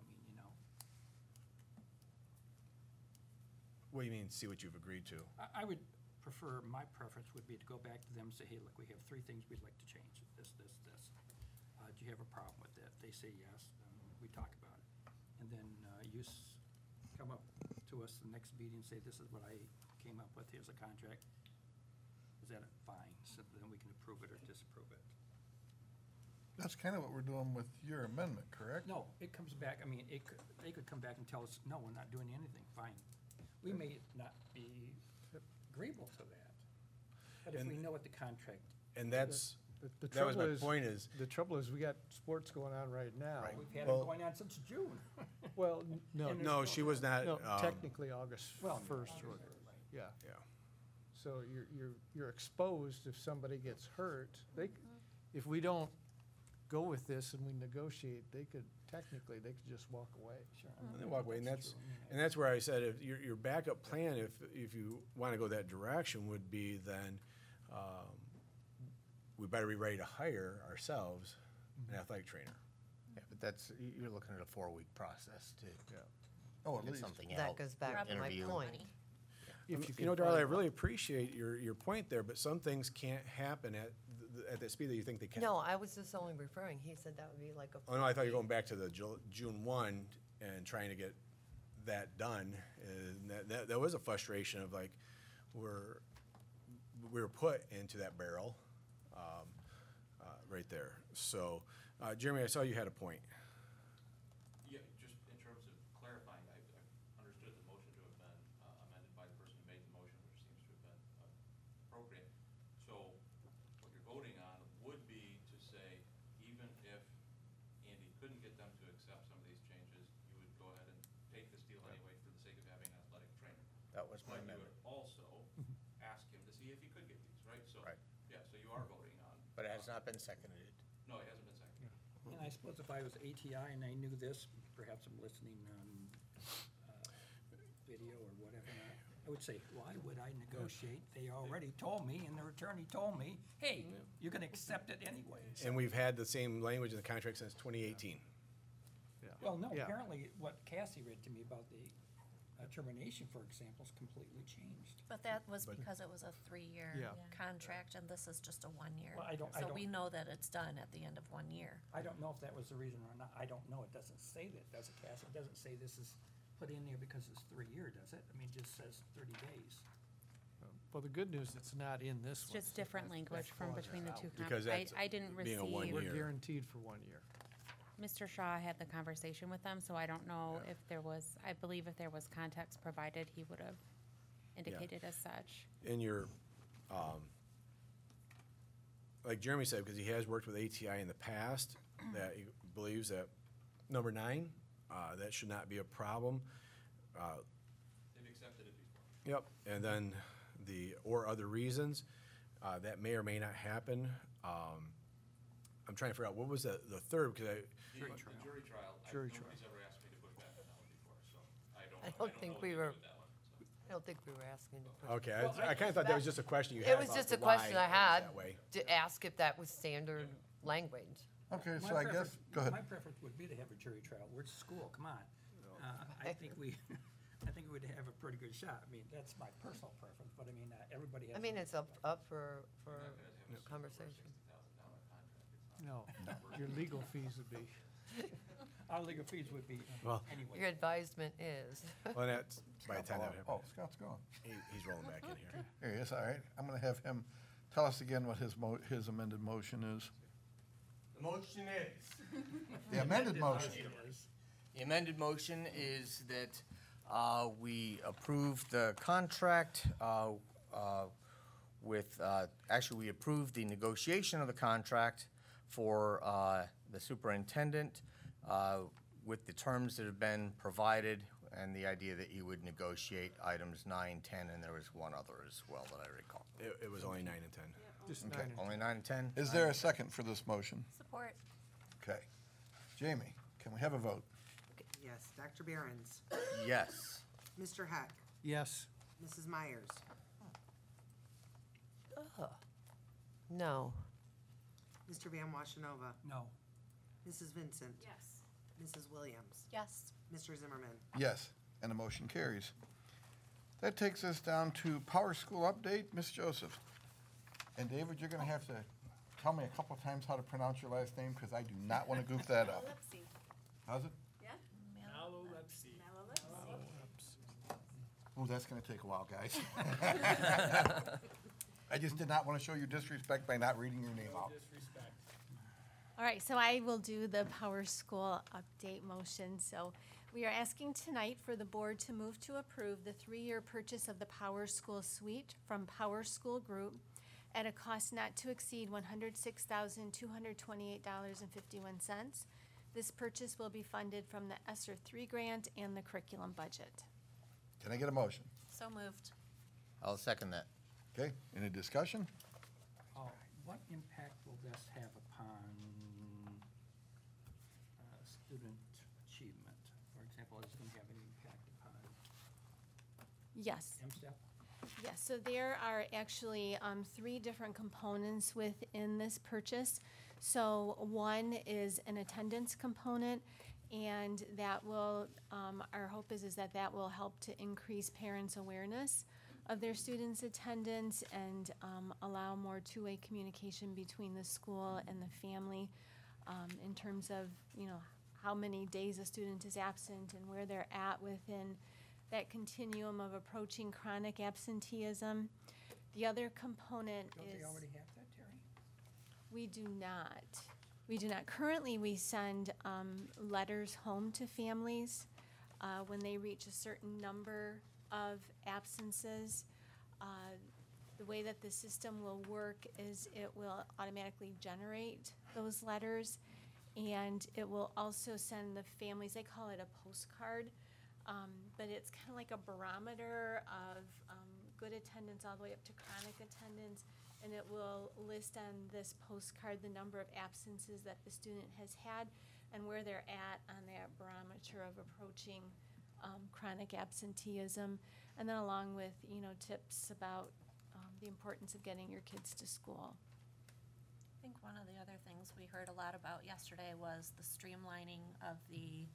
What do you mean, see what you've agreed to? I would prefer, my preference would be to go back to them and say, hey, look, we have 3 things we'd like to change, this. Do you have a problem with that? If they say yes, then we talk about it. And then you come up to us the next meeting and say, this is what I came up with, here's a contract. Is that fine? So then we can approve it or disapprove it. That's kind of what we're doing with your amendment, correct? No, it comes back, they could come back and tell us, no, we're not doing anything, fine. We may not be agreeable to that, but if we know what the contract. And that's, The that was trouble my is- point is, The trouble is, we got sports going on right now. We've had Well- it going on since June. Well, no, And no, she was not. no, technically August Well, 1st, yeah. Yeah. So you're exposed if somebody gets hurt. If we don't go with this and we negotiate, they could just walk away. Sure. And they walk away, and That's that's true. where I said, if your backup plan, if you want to go that direction, would be then we better be ready to hire ourselves an athletic trainer. Yeah, but you're looking at a 4-week process too. Yeah. Oh, at get least. something That else. goes back to my Interview. point. If You can know, Darla, I find- really appreciate your point there, but some things can't happen at the speed that you think they can. No, I was just only referring, he said that would be like a. Oh, no, I thought you were going back to the June 1 and trying to get that done. And that was a frustration of like, we were put into that barrel right there. So, Jeremy, I saw you had a point. Yeah, just in terms of clarifying, I understood the motion to have been amended by the person who made the motion, which seems to have been appropriate. So what you're voting on would be to say, even if Andy couldn't get them to accept some of these changes, you would go ahead and take this deal anyway for the sake of having an athletic trainer. That was my But you amendment. would also ask him to see if he could get these, right? So, Right. yeah, so you are voting on. But it has not been seconded. No, it hasn't been seconded. And I suppose if I was ATI and I knew this, perhaps I'm listening on video or whatever, I would say, why would I negotiate? They already told me, and their attorney told me, hey, you can accept it anyway. So- And we've had the same language in the contract since 2018. Well, no, Yeah. apparently what Cassie read to me about the termination, for example, is completely changed. But that was But- because it was a 3-year Yeah. contract, and this is just a 1-year. Well, I don't- So we know that it's done at the end of 1 year. I don't know if that was the reason or not. I don't know. It doesn't say that, does it, Cassie? It doesn't say this is put in there because it's 3-year, does it? I mean, it just says 30 days. Well, the good news, it's not in this It's one. just different language from clause between the two. Because that's I didn't being a 1 receive, We're year. guaranteed for 1 year. Mr. Shaw had the conversation with them, so I don't know if there was, I believe if there was context provided, he would have indicated as such. In your, like Jeremy said, because he has worked with ATI in the past, that he believes that number 9, that should not be a problem. They've accepted it before. Yep, and then or other reasons, that may or may not happen. I'm trying to figure out, what was the third, because The jury trial, Jury nobody's ever asked me to push back on that one before, so I don't think know we what to were, do with that one, so. I don't think we were asking to put. okay, I kind of thought that was just a question you had It was about just the a question why I it was had that way. to ask if that was standard language. Okay, My so I guess, preference- go ahead. My preference would be to have a jury trial. We're at school, come on. I think I think we'd have a pretty good shot. I mean, that's my personal preference, but I mean, everybody has. I mean, it's up for conversation. No, your legal fees would be. Our legal fees would be, Well- anyway. Your advisement is. Well, that's, by the time that Oh, happened, Scott's gone. he's rolling back in here. Here he is, all right. I'm gonna have him tell us again what his amended motion is. The motion is. The amended motion. The amended motion is that we approve the contract with, actually, we approve the negotiation of the contract for the superintendent with the terms that have been provided and the idea that you would negotiate items 9, 10, and there was one other as well that I recall. It was only 9 and 10. Just Okay. 9 and Only 9 and 10? Is there a second for this motion? Support. Okay. Jamie, can we have a vote? Yes. Dr. Behrens, Yes. Mr. Heck, Yes, Mrs. Myers, No. Mr. Van Washenova, No. Mrs. Vincent, Yes. Mrs. Williams, Yes. Mr. Zimmerman. Yes, and the motion carries. That takes us down to Power School update, Ms. Joseph. And David, you're gonna have to tell me a couple times how to pronounce your last name, because I do not want to goof that up. How's it? Yeah? Malalepsy. Ooh, that's gonna take a while, guys. I just did not want to show you disrespect by not reading your name out. Disrespect. All right, so I will do the Power School update motion. So we are asking tonight for the board to move to approve the 3-year purchase of the Power School suite from Power School Group at a cost not to exceed $106,228.51. This purchase will be funded from the ESSER 3 grant and the curriculum budget. Can I get a motion? So moved. I'll second that. Okay, any discussion? What impact will this have upon student achievement? For example, is it going to have any impact upon Yes. MSTEP? Yes, so there are actually 3 different components within this purchase. So one is an attendance component, And that will, our hope is that that will help to increase parents' awareness of their students' attendance and allow more two-way communication between the school and the family in terms of, how many days a student is absent and where they're at within that continuum of approaching chronic absenteeism. The other component Don't is. they already have that, Terry? We do not. We do not. Currently, we send letters home to families when they reach a certain number of absences. The way that the system will work is it will automatically generate those letters, and it will also send the families, they call it a postcard, but it's kind of like a barometer of good attendance all the way up to chronic attendance. And it will list on this postcard the number of absences that the student has had and where they're at on that barometer of approaching chronic absenteeism. And then along with, tips about the importance of getting your kids to school. I think one of the other things we heard a lot about yesterday was the streamlining of the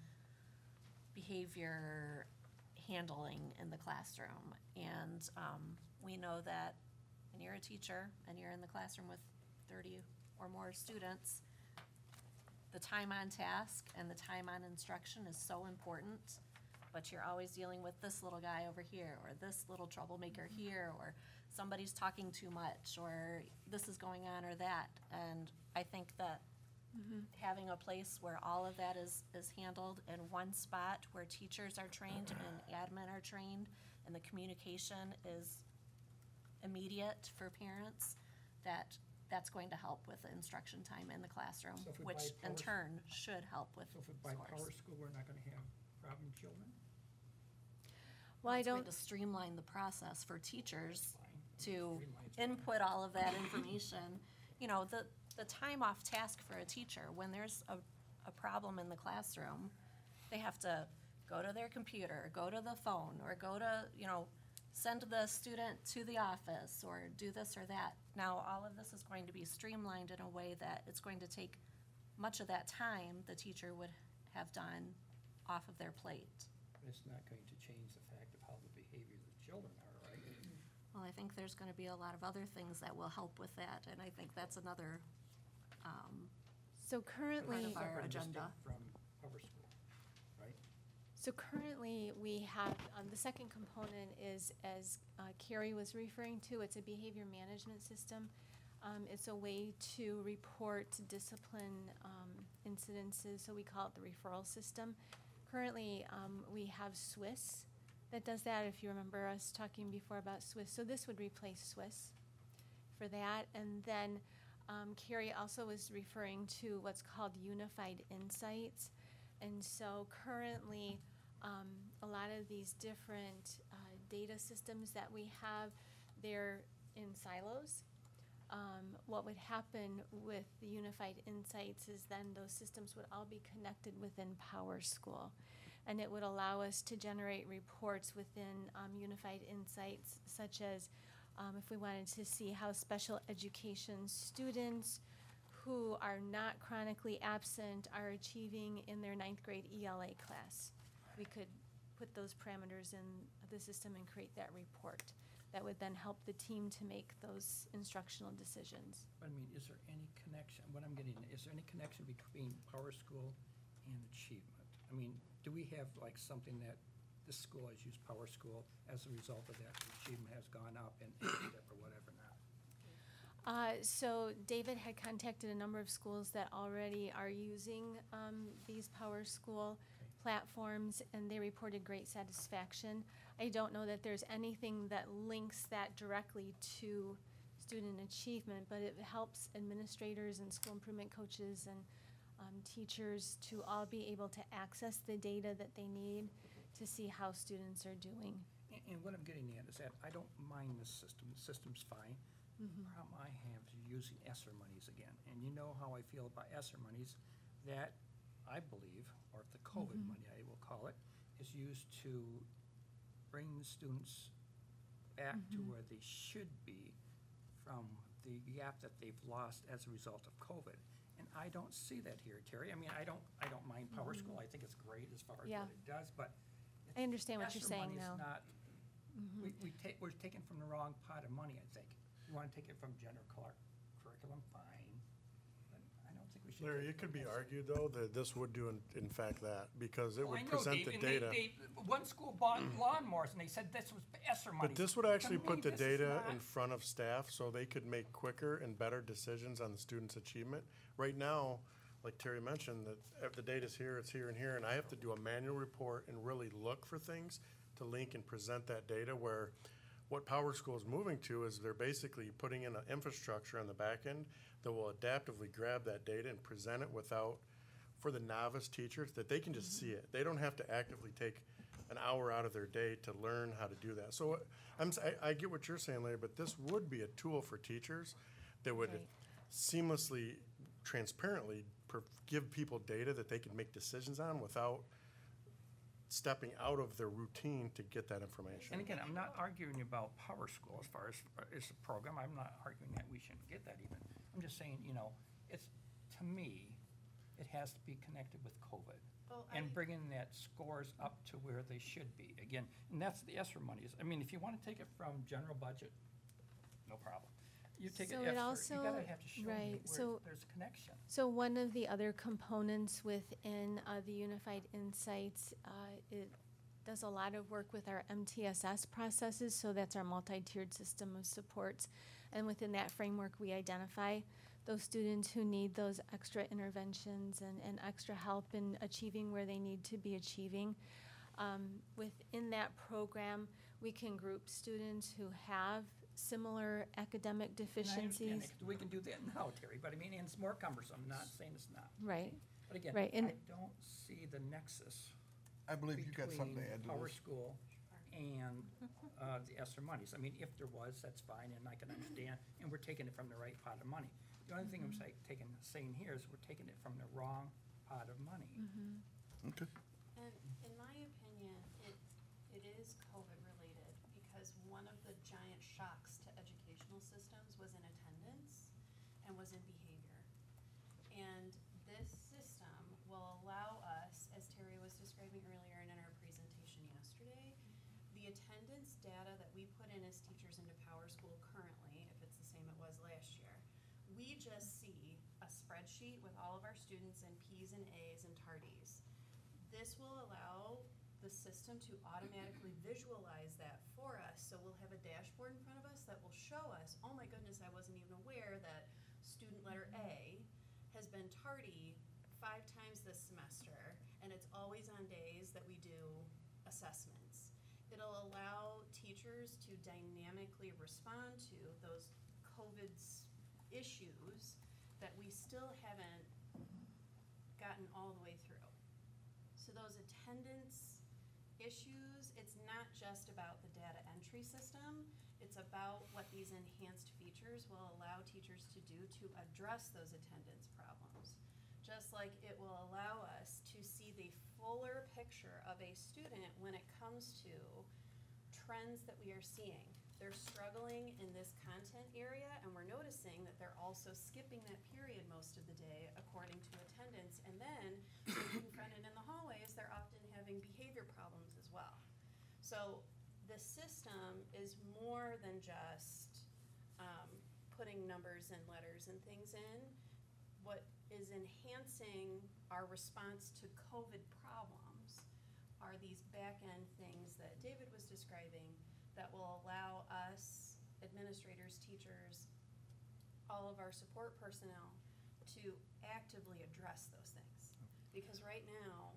behavior handling in the classroom. And we know that when you're a teacher and you're in the classroom with 30 or more students, the time on task and the time on instruction is so important, but you're always dealing with this little guy over here, or this little troublemaker here, or somebody's talking too much, or this is going on or that. And I think that having a place where all of that is handled in one spot, where teachers are trained and admin are trained, and the communication is immediate for parents, that's going to help with the instruction time in the classroom, So if we which buy in Power- turn should help with So if we buy scores. Power School, we're not gonna have problem children? Well, I It's going don't, to streamline the process for teachers Fine. to Streamline's fine. input all of that information. The time off task for a teacher, when there's a problem in the classroom, they have to go to their computer, go to the phone, or go to, send the student to the office, or do this or that. Now, all of this is going to be streamlined in a way that it's going to take much of that time the teacher would have done off of their plate. But it's not going to change the fact of how the behavior of the children are, right? Well, I think there's gonna be a lot of other things that will help with that, and I think that's another, so currently. Part of our Separate and distinct agenda. from Power School, right? So currently, we have, the second component is, as Carrie was referring to, it's a behavior management system. It's a way to report discipline incidences, so we call it the referral system. Currently, we have Swiss that does that, if you remember us talking before about Swiss. So this would replace Swiss for that. And then Carrie also was referring to what's called Unified Insights. And so currently, a lot of these different data systems that we have, they're in silos. What would happen with the Unified Insights is then those systems would all be connected within Power School. And it would allow us to generate reports within Unified Insights, such as if we wanted to see how special education students who are not chronically absent are achieving in their 9th grade ELA class. We could put those parameters in the system and create that report. That would then help the team to make those instructional decisions. But I mean, is there any connection, what I'm getting, is there any connection between Power School and achievement? I mean, do we have like something that this school has used Power School as a result of that, achievement has gone up and or whatever now? So David had contacted a number of schools that already are using these Power School platforms, and they reported great satisfaction. I don't know that there's anything that links that directly to student achievement, but it helps administrators and school improvement coaches and teachers to all be able to access the data that they need to see how students are doing. And what I'm getting at is that I don't mind the system, the system's fine. The problem I have is using ESSER monies again. And you know how I feel about ESSER monies, that I believe, or the COVID money I will call it, is used to bring the students back to where they should be from the gap that they've lost as a result of COVID. And I don't see that here, Terry. I mean, I don't mind mind Power School, I think it's great as far as Yeah. what it does, but. I understand what you're ESSER saying money is now. not- we're taking from the wrong pot of money, I think. You wanna take it from general curriculum, fine, but I don't think we should. Larry, take it could be from ESSER. argued, though, that this would do in fact that, because it Well, I would know, present Dave, the and data. one school bought lawnmowers, and they said this was ESSER money. But this would To actually me, put the this is data not- in front of staff so they could make quicker and better decisions on the student's achievement. Right now, like Terry mentioned, that if the data's here, it's here and here, and I have to do a manual report and really look for things to link and present that data, where what Power School is moving to is they're basically putting in an infrastructure on the back end that will adaptively grab that data and present it without, for the novice teachers, that they can just see it. They don't have to actively take an hour out of their day to learn how to do that. So I get what you're saying, Larry, but this would be a tool for teachers that would Right. seamlessly, transparently give people data that they can make decisions on without stepping out of their routine to get that information. And again, I'm not arguing about Power School as far as a program. I'm not arguing that we shouldn't get that even. I'm just saying, you know, it's, to me, it has to be connected with COVID. Well, And bringing that scores up to where they should be. Again, and that's the ESSER monies. I mean, if you want to take it from general budget, no problem. You take it So it ESSER, you also- gotta have to show me right, where so- there's connection. So one of the other components within the Unified Insights, it does a lot of work with our MTSS processes, so that's our multi-tiered system of supports. And within that framework, we identify those students who need those extra interventions and extra help in achieving where they need to be achieving. Within that program, we can group students who have similar academic And I understand deficiencies. it, we can do that now, Terry, but I mean, it's more cumbersome, not saying it's not. Right. But again, Right, and- I don't see the nexus I believe you got something to between add to Power this. School and the ESSER monies. I mean, if there was, that's fine, and I can understand, and we're taking it from the right pot of money. The only thing I'm saying here is we're taking it from the wrong pot of money. Okay. And in my opinion, it is COVID-related, because one of the giant shocks to educational systems was in attendance and was in behavior. And this system will allow us, as Terry was describing earlier and in our presentation yesterday, the attendance data that we put in as teachers into Power School currently, if it's the same it was last year, we just see a spreadsheet with all of our students in Ps and As and tardies. This will allow the system to automatically visualize that for us, so we'll have a dashboard in front of us that will show us, oh my goodness, I wasn't even aware that student letter A has been tardy 5 times this semester, and it's always on days that we do assessments. It'll allow teachers to dynamically respond to those COVID issues that we still haven't gotten all the way through. So those attendance issues, it's not just about the data entry system, it's about what these enhanced features will allow teachers to do to address those attendance problems. Just like it will allow us to see the fuller picture of a student when it comes to trends that we are seeing. They're struggling in this content area, and we're noticing that they're also skipping that period most of the day according to attendance. And then, when confronted in the hallways, they're often having behavior problems as well. So the system is more than just putting numbers and letters and things in. What is enhancing our response to COVID problems are these back-end things that David was describing that will allow us, administrators, teachers, all of our support personnel, to actively address those things. Because right now,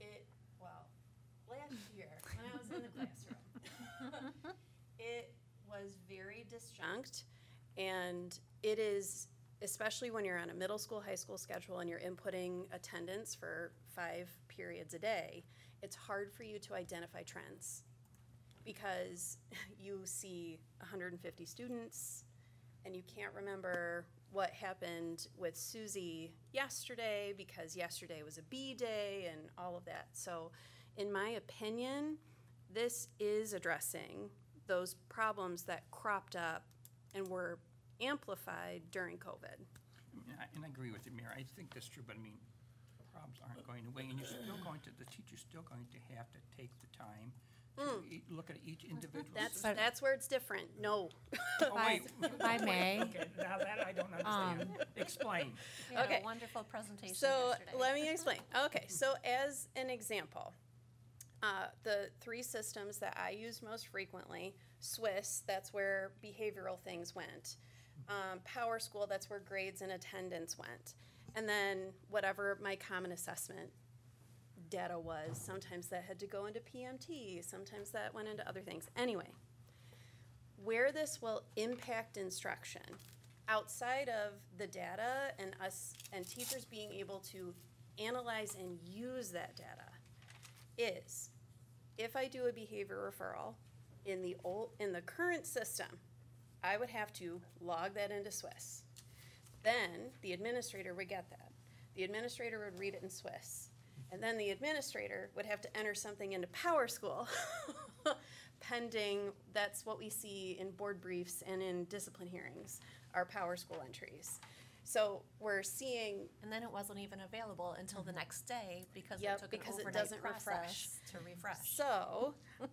last year, when I was in the classroom, it was very disjunct, and it is, especially when you're on a middle school, high school schedule and you're inputting attendance for 5 periods a day, it's hard for you to identify trends because you see 150 students and you can't remember what happened with Susie yesterday because yesterday was a B day and all of that. So in my opinion, this is addressing those problems that cropped up and were amplified during COVID. And I agree with you, Mayor. I think that's true, but I mean, the problem jobs aren't going away, and you're still going to, the teacher's still going to have to take the time to look at each individual system. That's where it's different. No. Oh, wait. If I may. Okay, now that I don't understand. Explain. We had Okay. a wonderful presentation So yesterday. let me explain. Okay, so as an example, the three systems that I use most frequently, Swiss, that's where behavioral things went. Power School, that's where grades and attendance went. And then whatever my common assessment data was, sometimes that had to go into PMT, sometimes that went into other things. Anyway, where this will impact instruction, outside of the data and us and teachers being able to analyze and use that data, is if I do a behavior referral in the current system, I would have to log that into Swiss. Then the administrator would get that. The administrator would read it in Swiss. And then the administrator would have to enter something into Power School pending, that's what we see in board briefs and in discipline hearings, our Power School entries. So we're seeing. And then it wasn't even available until the next day because Yep, it took an because it overnight doesn't refresh. process to refresh. So,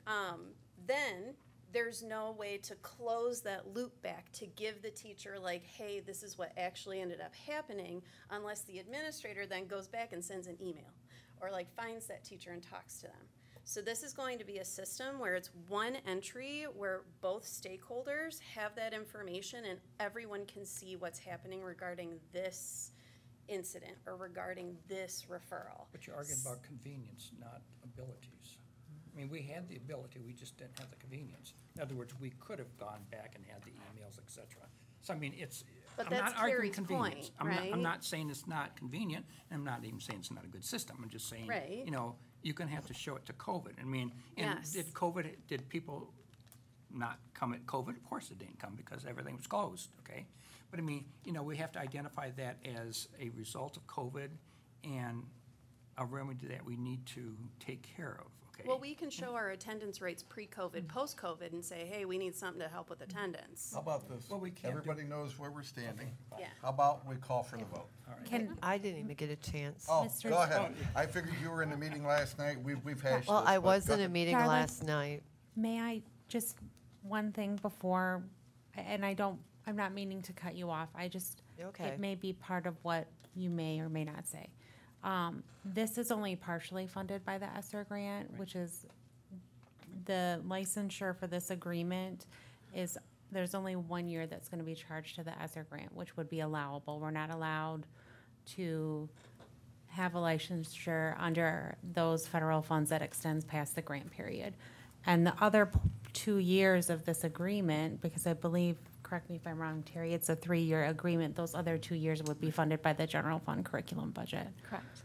then there's no way to close that loop back to give the teacher like, hey, this is what actually ended up happening, unless the administrator then goes back and sends an email or like finds that teacher and talks to them. So this is going to be a system where it's one entry where both stakeholders have that information and everyone can see what's happening regarding this incident or regarding this referral. But you're arguing about convenience, not abilities. I mean, we had the ability, we just didn't have the convenience. In other words, we could have gone back and had the emails, et cetera. So, I mean, But I'm that's not arguing Carrie's convenience. point, right? I'm not saying it's not convenient, and I'm not even saying it's not a good system. I'm just saying, Right. you know, you're gonna have to show it to COVID. I mean, and Yes. did people not come at COVID? Of course it didn't come because everything was closed, okay? But I mean, you know, we have to identify that as a result of COVID and a remedy that we need to take care of, okay? Well, we can show our attendance rates pre-COVID, post-COVID, and say, hey, we need something to help with attendance. How about this? Well, we can't do- Everybody knows where we're standing. Yeah. How about we call for the vote? I didn't even get a chance. Oh, Mr. go ahead. I figured you were in the meeting last night. We've hashed this. Well, I but was go in a ahead. meeting Darla? last night. May I just, one thing before, and I'm not meaning to cut you off, Okay. it may be part of what you may or may not say. This is only partially funded by the ESSER grant, which is, the licensure for this agreement is, there's only 1 year that's gonna be charged to the ESSER grant, which would be allowable. We're not allowed to have a licensure under those federal funds that extends past the grant period. And the other 2 years of this agreement, because I believe, correct me if I'm wrong, Terry, it's a 3-year agreement, those other 2 years would be funded by the general fund curriculum budget. Correct.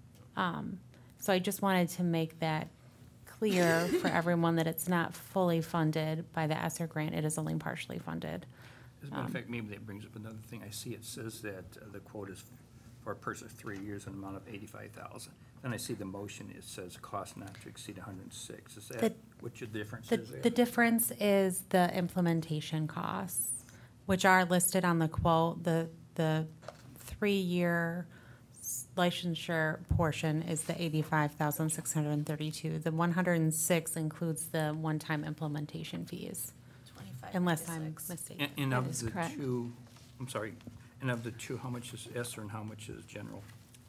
So I just wanted to make that clear for everyone that it's not fully funded by the ESSER grant, it is only partially funded. As a matter of fact, maybe that brings up another thing. I see it says that the quote is for a person of 3 years, an amount of $85,000. Then I see the motion, it says cost not to exceed 106. Is that what your difference is there? The difference is the implementation costs, which are listed on the quote. The 3-year licensure portion is the $85,632. The 106 includes the one-time implementation fees, unless I'm 25.96. mistaken. And That of is the correct. two, I'm sorry, and of the two, how much is ESSER and how much is general?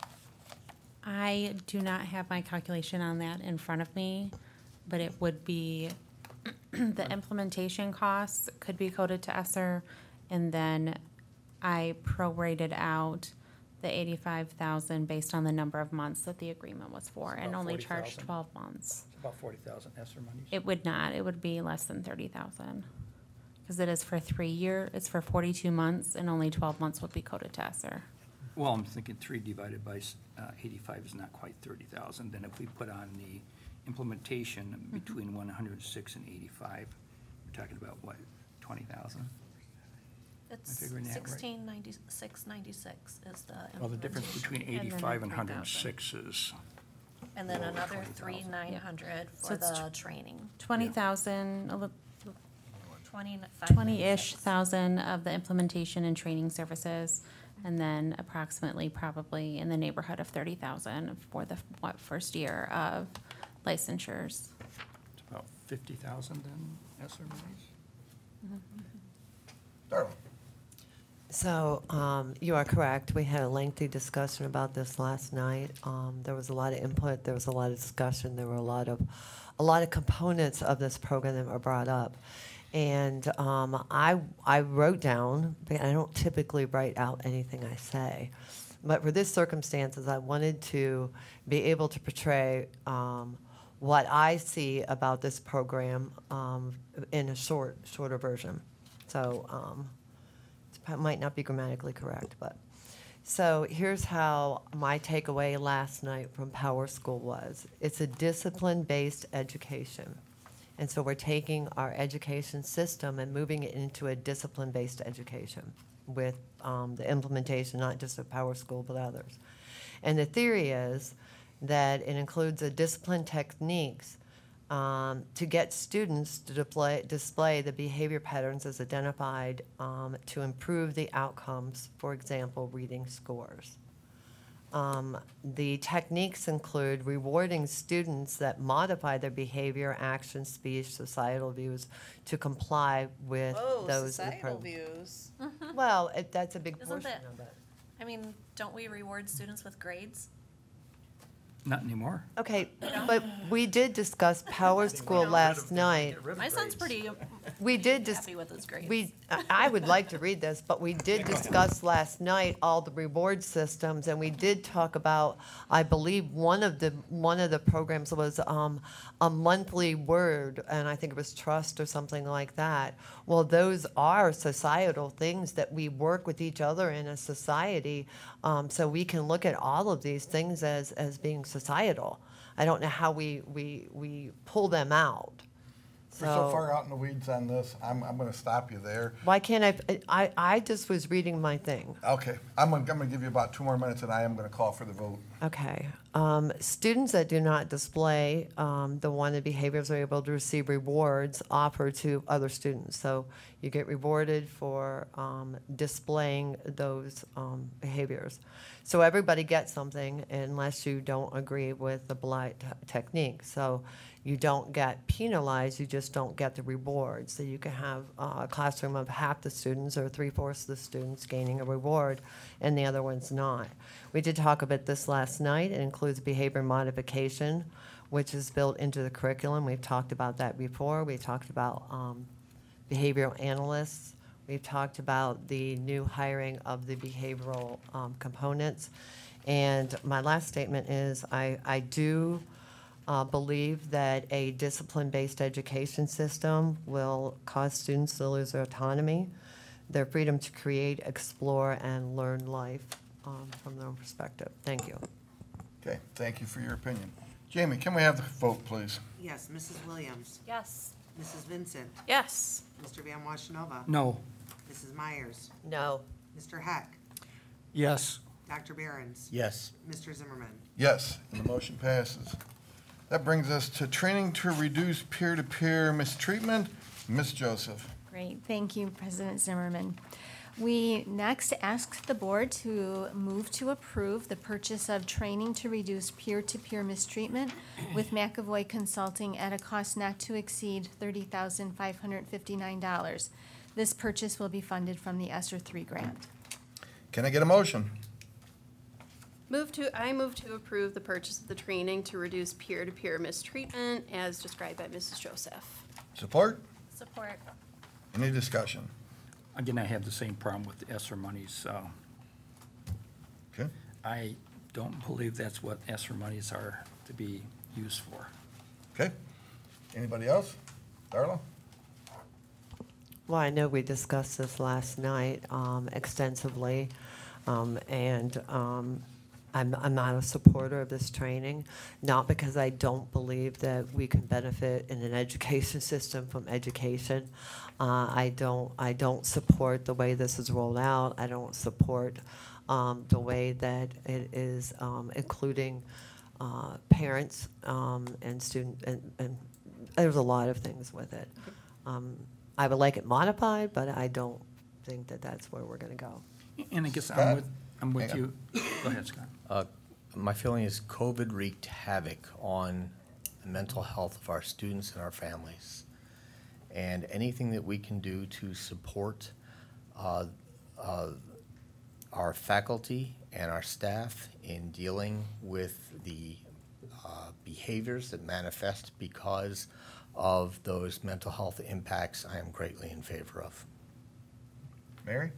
I do not have my calculation on that in front of me, but it would be, the implementation costs could be coded to ESSER, and then I prorated out the 85,000 based on the number of months that the agreement was for, It's and about only charged 40,000. 12 months. It's about 40,000 ESSER monies. It would not, it would be less than 30,000. Because it is for 3 year, it's for 42 months, and only 12 months would be coded to ESSER. Well, I'm thinking 3 divided by 85 is not quite 30,000. Then if we put on the implementation between 106 and 85, we're talking about what, 20,000? It's figuring that right? 1696 is the Well, the difference between implementation. then 85 and 3,000. 106 is, And then over another 20,000. 3,900 So for it's the training. 20,000, 25. 20-ish thousand of the implementation and training services, and then approximately probably in the neighborhood of 30,000 for the first year of licensures. It's about 50,000 then, ESSER monies? Darla? So, you are correct. We had a lengthy discussion about this last night. There was a lot of input, there was a lot of discussion, there were a lot of components of this program that were brought up. And I wrote down, but I don't typically write out anything I say. But for this circumstances, I wanted to be able to portray what I see about this program in a shorter version. So, it might not be grammatically correct, but. So here's how my takeaway last night from Power School was. It's a discipline-based education. And so we're taking our education system and moving it into a discipline-based education with the implementation, not just of Power School, but others. And the theory is that it includes a discipline techniques to get students to display the behavior patterns as identified to improve the outcomes, for example, reading scores. The techniques include rewarding students that modify their behavior, action, speech, societal views to comply with those. Societal views. Well, that's a big Isn't portion that- of it. I mean, don't we reward students with grades? Not anymore. Okay, but we did discuss Power School last night. My son's pretty We did happy with his grades. I would like to read this, but we did discuss last night all the reward systems, and we did talk about, I believe, one of the programs was a monthly word, and I think it was trust or something like that. Well, those are societal things that we work with each other in a society, so we can look at all of these things as being societal. I don't know how we pull them out. We're so far out in the weeds on this, I'm gonna stop you there. Why can't I just was reading my thing. Okay, I'm gonna give you about 2 more minutes, and I am gonna call for the vote. Okay. Students that do not display the wanted behaviors are able to receive rewards offered to other students. So you get rewarded for displaying those behaviors. So everybody gets something unless you don't agree with the blight technique. So you don't get penalized, you just don't get the reward. So you can have a classroom of half the students or 3/4 of the students gaining a reward and the other ones not. We did talk about this last night. It includes behavior modification, which is built into the curriculum. We've talked about that before. We talked about behavioral analysts. We've talked about the new hiring of the behavioral components. And my last statement is I do believe that a discipline-based education system will cause students to lose their autonomy, their freedom to create, explore, and learn life from their own perspective. Thank you. Okay, thank you for your opinion. Jamie, can we have the vote, please? Yes, Mrs. Williams. Yes. Mrs. Vincent. Yes. Mr. Van Washenova. No. Mrs. Myers. No. Mr. Heck. Yes. Dr. Behrens. Yes. Mr. Zimmerman. Yes, and the motion passes. That brings us to training to reduce peer-to-peer mistreatment. Ms. Joseph. Great, thank you, President Zimmerman. We next ask the board to move to approve the purchase of training to reduce peer-to-peer mistreatment with McAvoy Consulting at a cost not to exceed $30,559. This purchase will be funded from the ESSER 3 grant. Can I get a motion? I move to approve the purchase of the training to reduce peer-to-peer mistreatment as described by Mrs. Joseph. Support? Support. Any discussion? Again, I have the same problem with the ESSER monies. Okay. I don't believe that's what ESSER monies are to be used for. Okay. Anybody else? Darla? Well, I know we discussed this last night extensively, and I'm not a supporter of this training, not because I don't believe that we can benefit in an education system from education. I don't support the way this is rolled out. I don't support the way that it is including parents and student, and there's a lot of things with it. I would like it modified, but I don't think that that's where we're going to go. And I guess Scott? I'm with Hang on. you. Go ahead, Scott. My feeling is COVID wreaked havoc on the mental health of our students and our families. And anything that we can do to support our faculty and our staff in dealing with the behaviors that manifest because of those mental health impacts, I am greatly in favor of. Mary?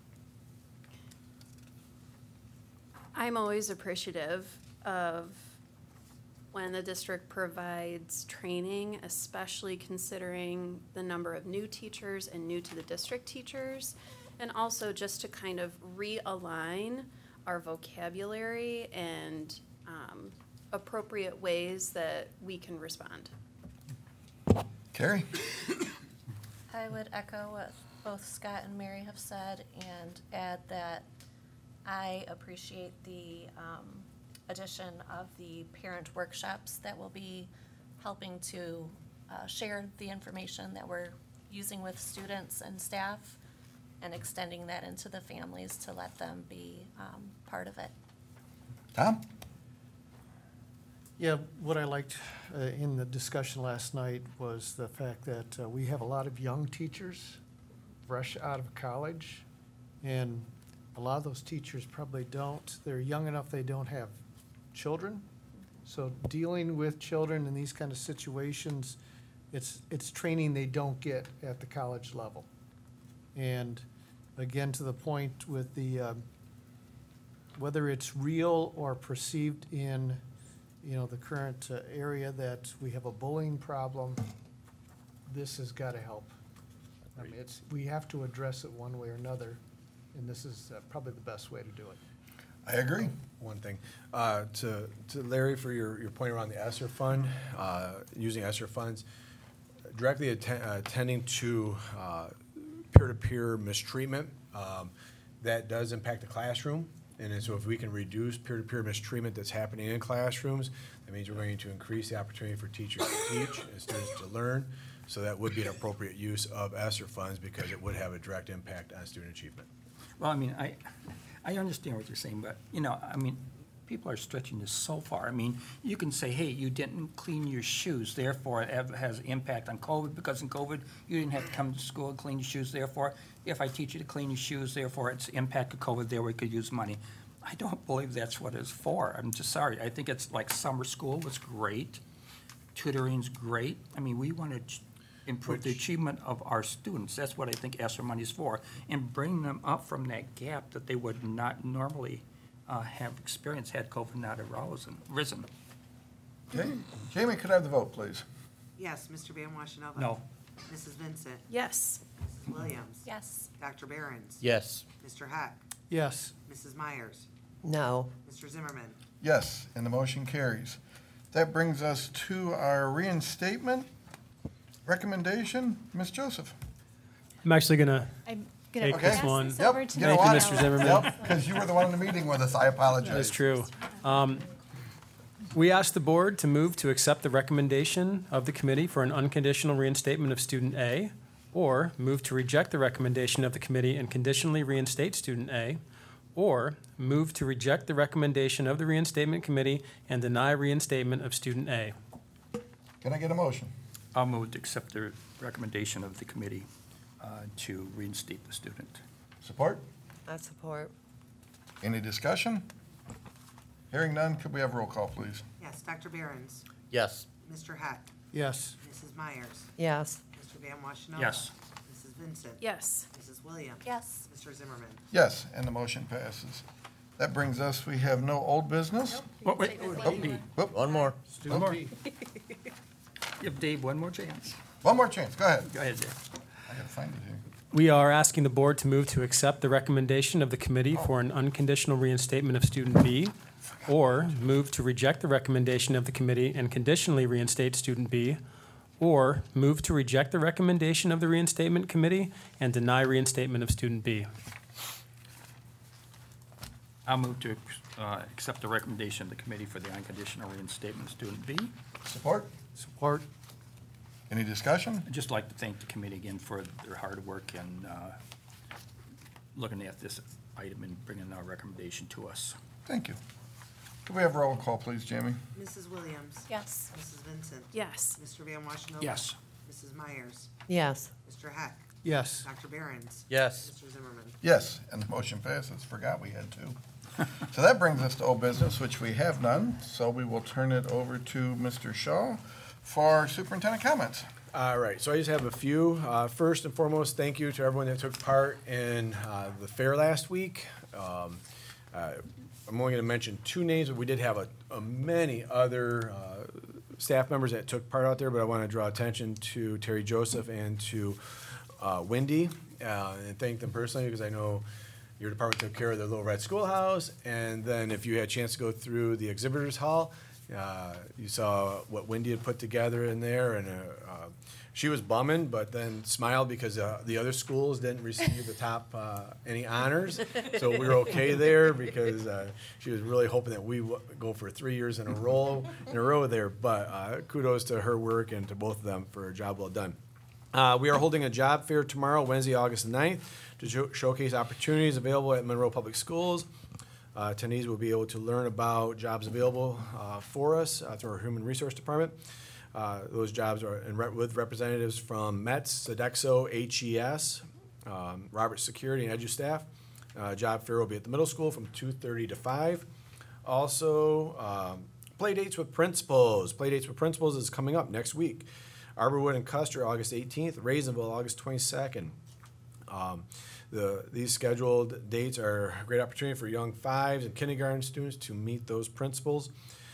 I'm always appreciative of when the district provides training, especially considering the number of new teachers and new to the district teachers, and also just to kind of realign our vocabulary and appropriate ways that we can respond. Carrie? I would echo what both Scott and Mary have said and add that I appreciate the addition of the parent workshops that will be helping to share the information that we're using with students and staff and extending that into the families to let them be part of it. Tom? Yeah, what I liked in the discussion last night was the fact that we have a lot of young teachers fresh out of college, and a lot of those teachers probably they're young enough they don't have children. So dealing with children in these kind of situations, it's training they don't get at the college level. And again, to the point with the, whether it's real or perceived in, the current area that we have a bullying problem, this has got to help. I mean, we have to address it one way or another, and this is probably the best way to do it. I agree. One thing, to Larry, for your point around the ESSER fund, using ESSER funds, directly attending to peer-to-peer mistreatment, that does impact the classroom. And so if we can reduce peer-to-peer mistreatment that's happening in classrooms, that means we're going to increase the opportunity for teachers to teach and students to learn. So that would be an appropriate use of ESSER funds because it would have a direct impact on student achievement. Well, I mean, I understand what you're saying, but, people are stretching this so far. I mean, you can say, hey, you didn't clean your shoes, therefore it has impact on COVID, because in COVID, you didn't have to come to school and clean your shoes, therefore, if I teach you to clean your shoes, therefore it's impact of COVID, there we could use money. I don't believe that's what it's for. I'm just sorry. I think it's like summer school was great. Tutoring's great. I mean, we want to improve the achievement of our students. That's what I think ESSER money is for, and bring them up from that gap that they would not normally have experienced had COVID not risen. Okay. Jamie, could I have the vote, please? Yes, Mr. Van Washenova. No. Mrs. Vincent. Yes. Mrs. Williams. Yes. Dr. Behrens. Yes. Mr. Hack. Yes. Mrs. Myers. No. Mr. Zimmerman. Yes, and the motion carries. That brings us to our reinstatement recommendation. Ms. Joseph? I'm actually going to I'm gonna take this pass one. this over to You know Thank you, what? Mr. Zimmerman. Yep, because you were the one in the meeting with us. I apologize. That's true. We ask the board to move to accept the recommendation of the committee for an unconditional reinstatement of student A, or move to reject the recommendation of the committee and conditionally reinstate student A, or move to reject the recommendation of the reinstatement committee and deny reinstatement of student A. Can I get a motion? I'll move to accept the recommendation of the committee to reinstate the student. Support? I support. Any discussion? Hearing none, could we have roll call, please? Yes, Dr. Behrens. Yes. Mr. Hack. Yes. Mrs. Myers. Yes. Mr. Van Washenova. Yes. Mrs. Vincent. Yes. Mrs. Williams. Yes. Mr. Zimmerman. Yes, and the motion passes. That brings us, we have no old business. Wait, Whoop. One more. Student B. give Dave one more chance. One more chance, go ahead. Go ahead, Dave. I gotta find it here. We are asking the board to move to accept the recommendation of the committee for an unconditional reinstatement of student B, or move to reject the recommendation of the committee and conditionally reinstate student B, or move to reject the recommendation of the reinstatement committee and deny reinstatement of student B. I'll move to accept the recommendation of the committee for the unconditional reinstatement of student B. Support? Support. Any discussion? I'd just like to thank the committee again for their hard work and looking at this item and bringing our recommendation to us. Thank you. Could we have a roll call, please, Jamie? Mrs. Williams. Yes. Mrs. Vincent. Yes. Mr. Van Washenova. Yes. Mrs. Myers. Yes. Mr. Heck. Yes. Dr. Behrens. Yes. Mr. Zimmerman. Yes, and the motion passes. Forgot we had two. So that brings us to old business, which we have none. So we will turn it over to Mr. Shaw for superintendent comments. All right, so I just have a few. First and foremost, thank you to everyone that took part in the fair last week. I'm only going to mention two names, but we did have many other staff members that took part out there, but I want to draw attention to Terry Joseph and to Wendy, and thank them personally, because I know your department took care of the Little Red Schoolhouse, and then if you had a chance to go through the exhibitors hall, you saw what Wendy had put together in there, and she was bumming, but then smiled because the other schools didn't receive the top any honors, so we were okay there because she was really hoping that we would go for 3 years in a row there. But kudos to her work and to both of them for a job well done. We are holding a job fair tomorrow, Wednesday, August 9th, to showcase opportunities available at Monroe Public Schools. Attendees will be able to learn about jobs available for us through our Human Resource Department. Those jobs are with representatives from METS, Sodexo, HES, Roberts Security, and EduStaff. Job fair will be at the middle school from 2:30 to 5. Also, play dates with principals. Play dates with principals is coming up next week. Arborwood and Custer, August 18th. Raisinville, August 22nd. These scheduled dates are a great opportunity for young 5s and kindergarten students to meet those principals.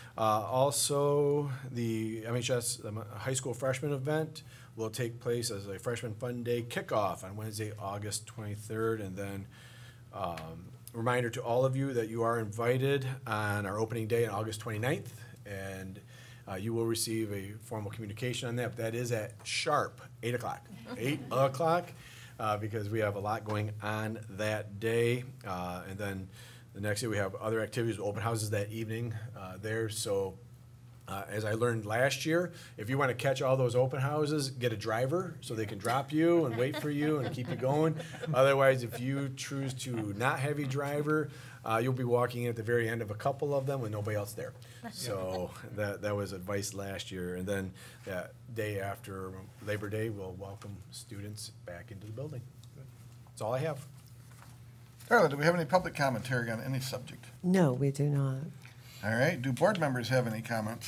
Also, the MHS High School Freshman event will take place as a Freshman Fun Day kickoff on Wednesday, August 23rd. And then reminder to all of you that you are invited on our opening day on August 29th. And you will receive a formal communication on that. But that is at sharp 8 o'clock. 8 o'clock. Because we have a lot going on that day. And then the next day we have other activities, open houses that evening there. So as I learned last year, if you want to catch all those open houses, get a driver so they can drop you and wait for you and keep you going. Otherwise, if you choose to not have a driver, you'll be walking in at the very end of a couple of them with nobody else there. So that was advice last year. And then that day after Labor Day, we'll welcome students back into the building. That's all I have. Darla, do we have any public commentary on any subject? No, we do not. All right, do board members have any comments?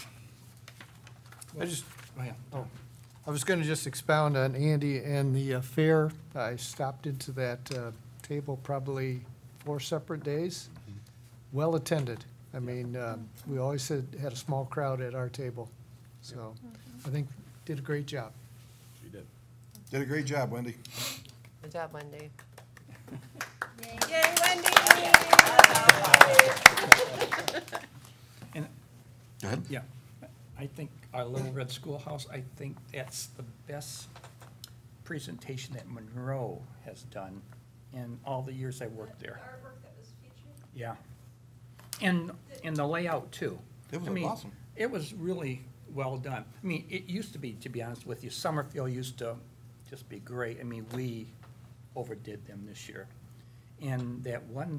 I was gonna just expound on Andy and the fair. I stopped into that table probably 4 separate days. Well attended. I mean, we always had a small crowd at our table. So I think did a great job. She did. Did a great job, Wendy. Good job, Wendy. Yay, Wendy! And, Go ahead. yeah, I think our Little Red Schoolhouse, I think that's the best presentation that Monroe has done in all the years I worked there. Yeah. And the layout too. It was I mean, awesome. It was really well done. I mean, it used to be, to be honest with you, Summerfield used to just be great. I mean, we overdid them this year. And that won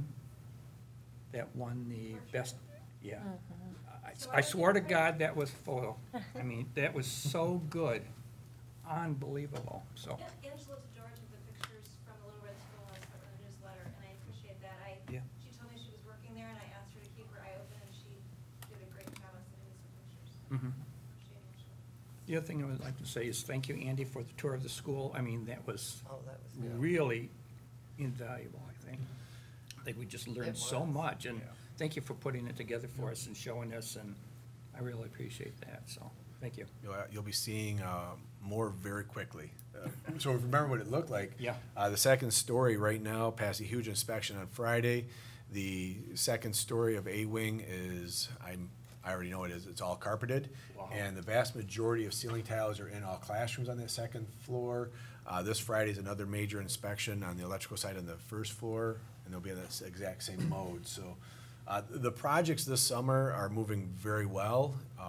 the best, yeah. I swear to God, that was full. I mean, that was so good. Unbelievable, so. Angela DeGeorge took the pictures from the Little Red Schoolhouse for the newsletter, and I appreciate that. Yeah. She told me she was working there, and I asked her to keep her eye open, and she did a great job of sending me some pictures. Mhm. Appreciate Angela. The other thing I would like to say is thank you, Andy, for the tour of the school. I mean, that was Oh, that was really invaluable, I think. I think we just learned It so was, much, and thank you for putting it together for us and showing us, and I really appreciate that, so, thank you. You'll be seeing more very quickly. So remember what it looked like. Yeah. The second story right now passed a huge inspection on Friday. The second story of A-Wing is, I already know it is, it's all carpeted. Wow. And the vast majority of ceiling tiles are in all classrooms on that second floor. This Friday is another major inspection on the electrical side on the first floor, and they'll be in this exact same mode. So the projects this summer are moving very well.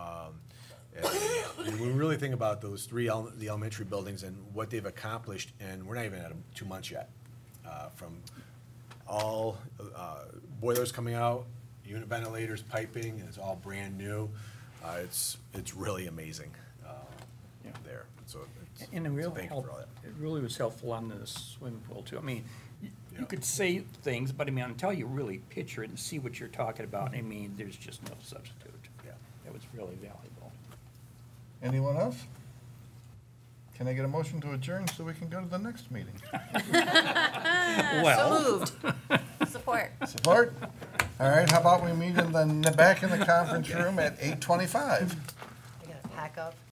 And we really think about those three, the elementary buildings and what they've accomplished, and we're not even at 2 months yet from all boilers coming out, unit ventilators, piping, and it's all brand new. It's really amazing there. So it's, And it so really thank you helped, for all that. it really was helpful on the swimming pool too. I mean, you could say things, but I mean, until you really picture it and see what you're talking about, I mean, there's just no substitute. Yeah. It was really valuable. Anyone else? Can I get a motion to adjourn so we can go to the next meeting? Well. So moved. Support. Support? All right, how about we meet in the back in the conference room at 8:25? I gotta pack up.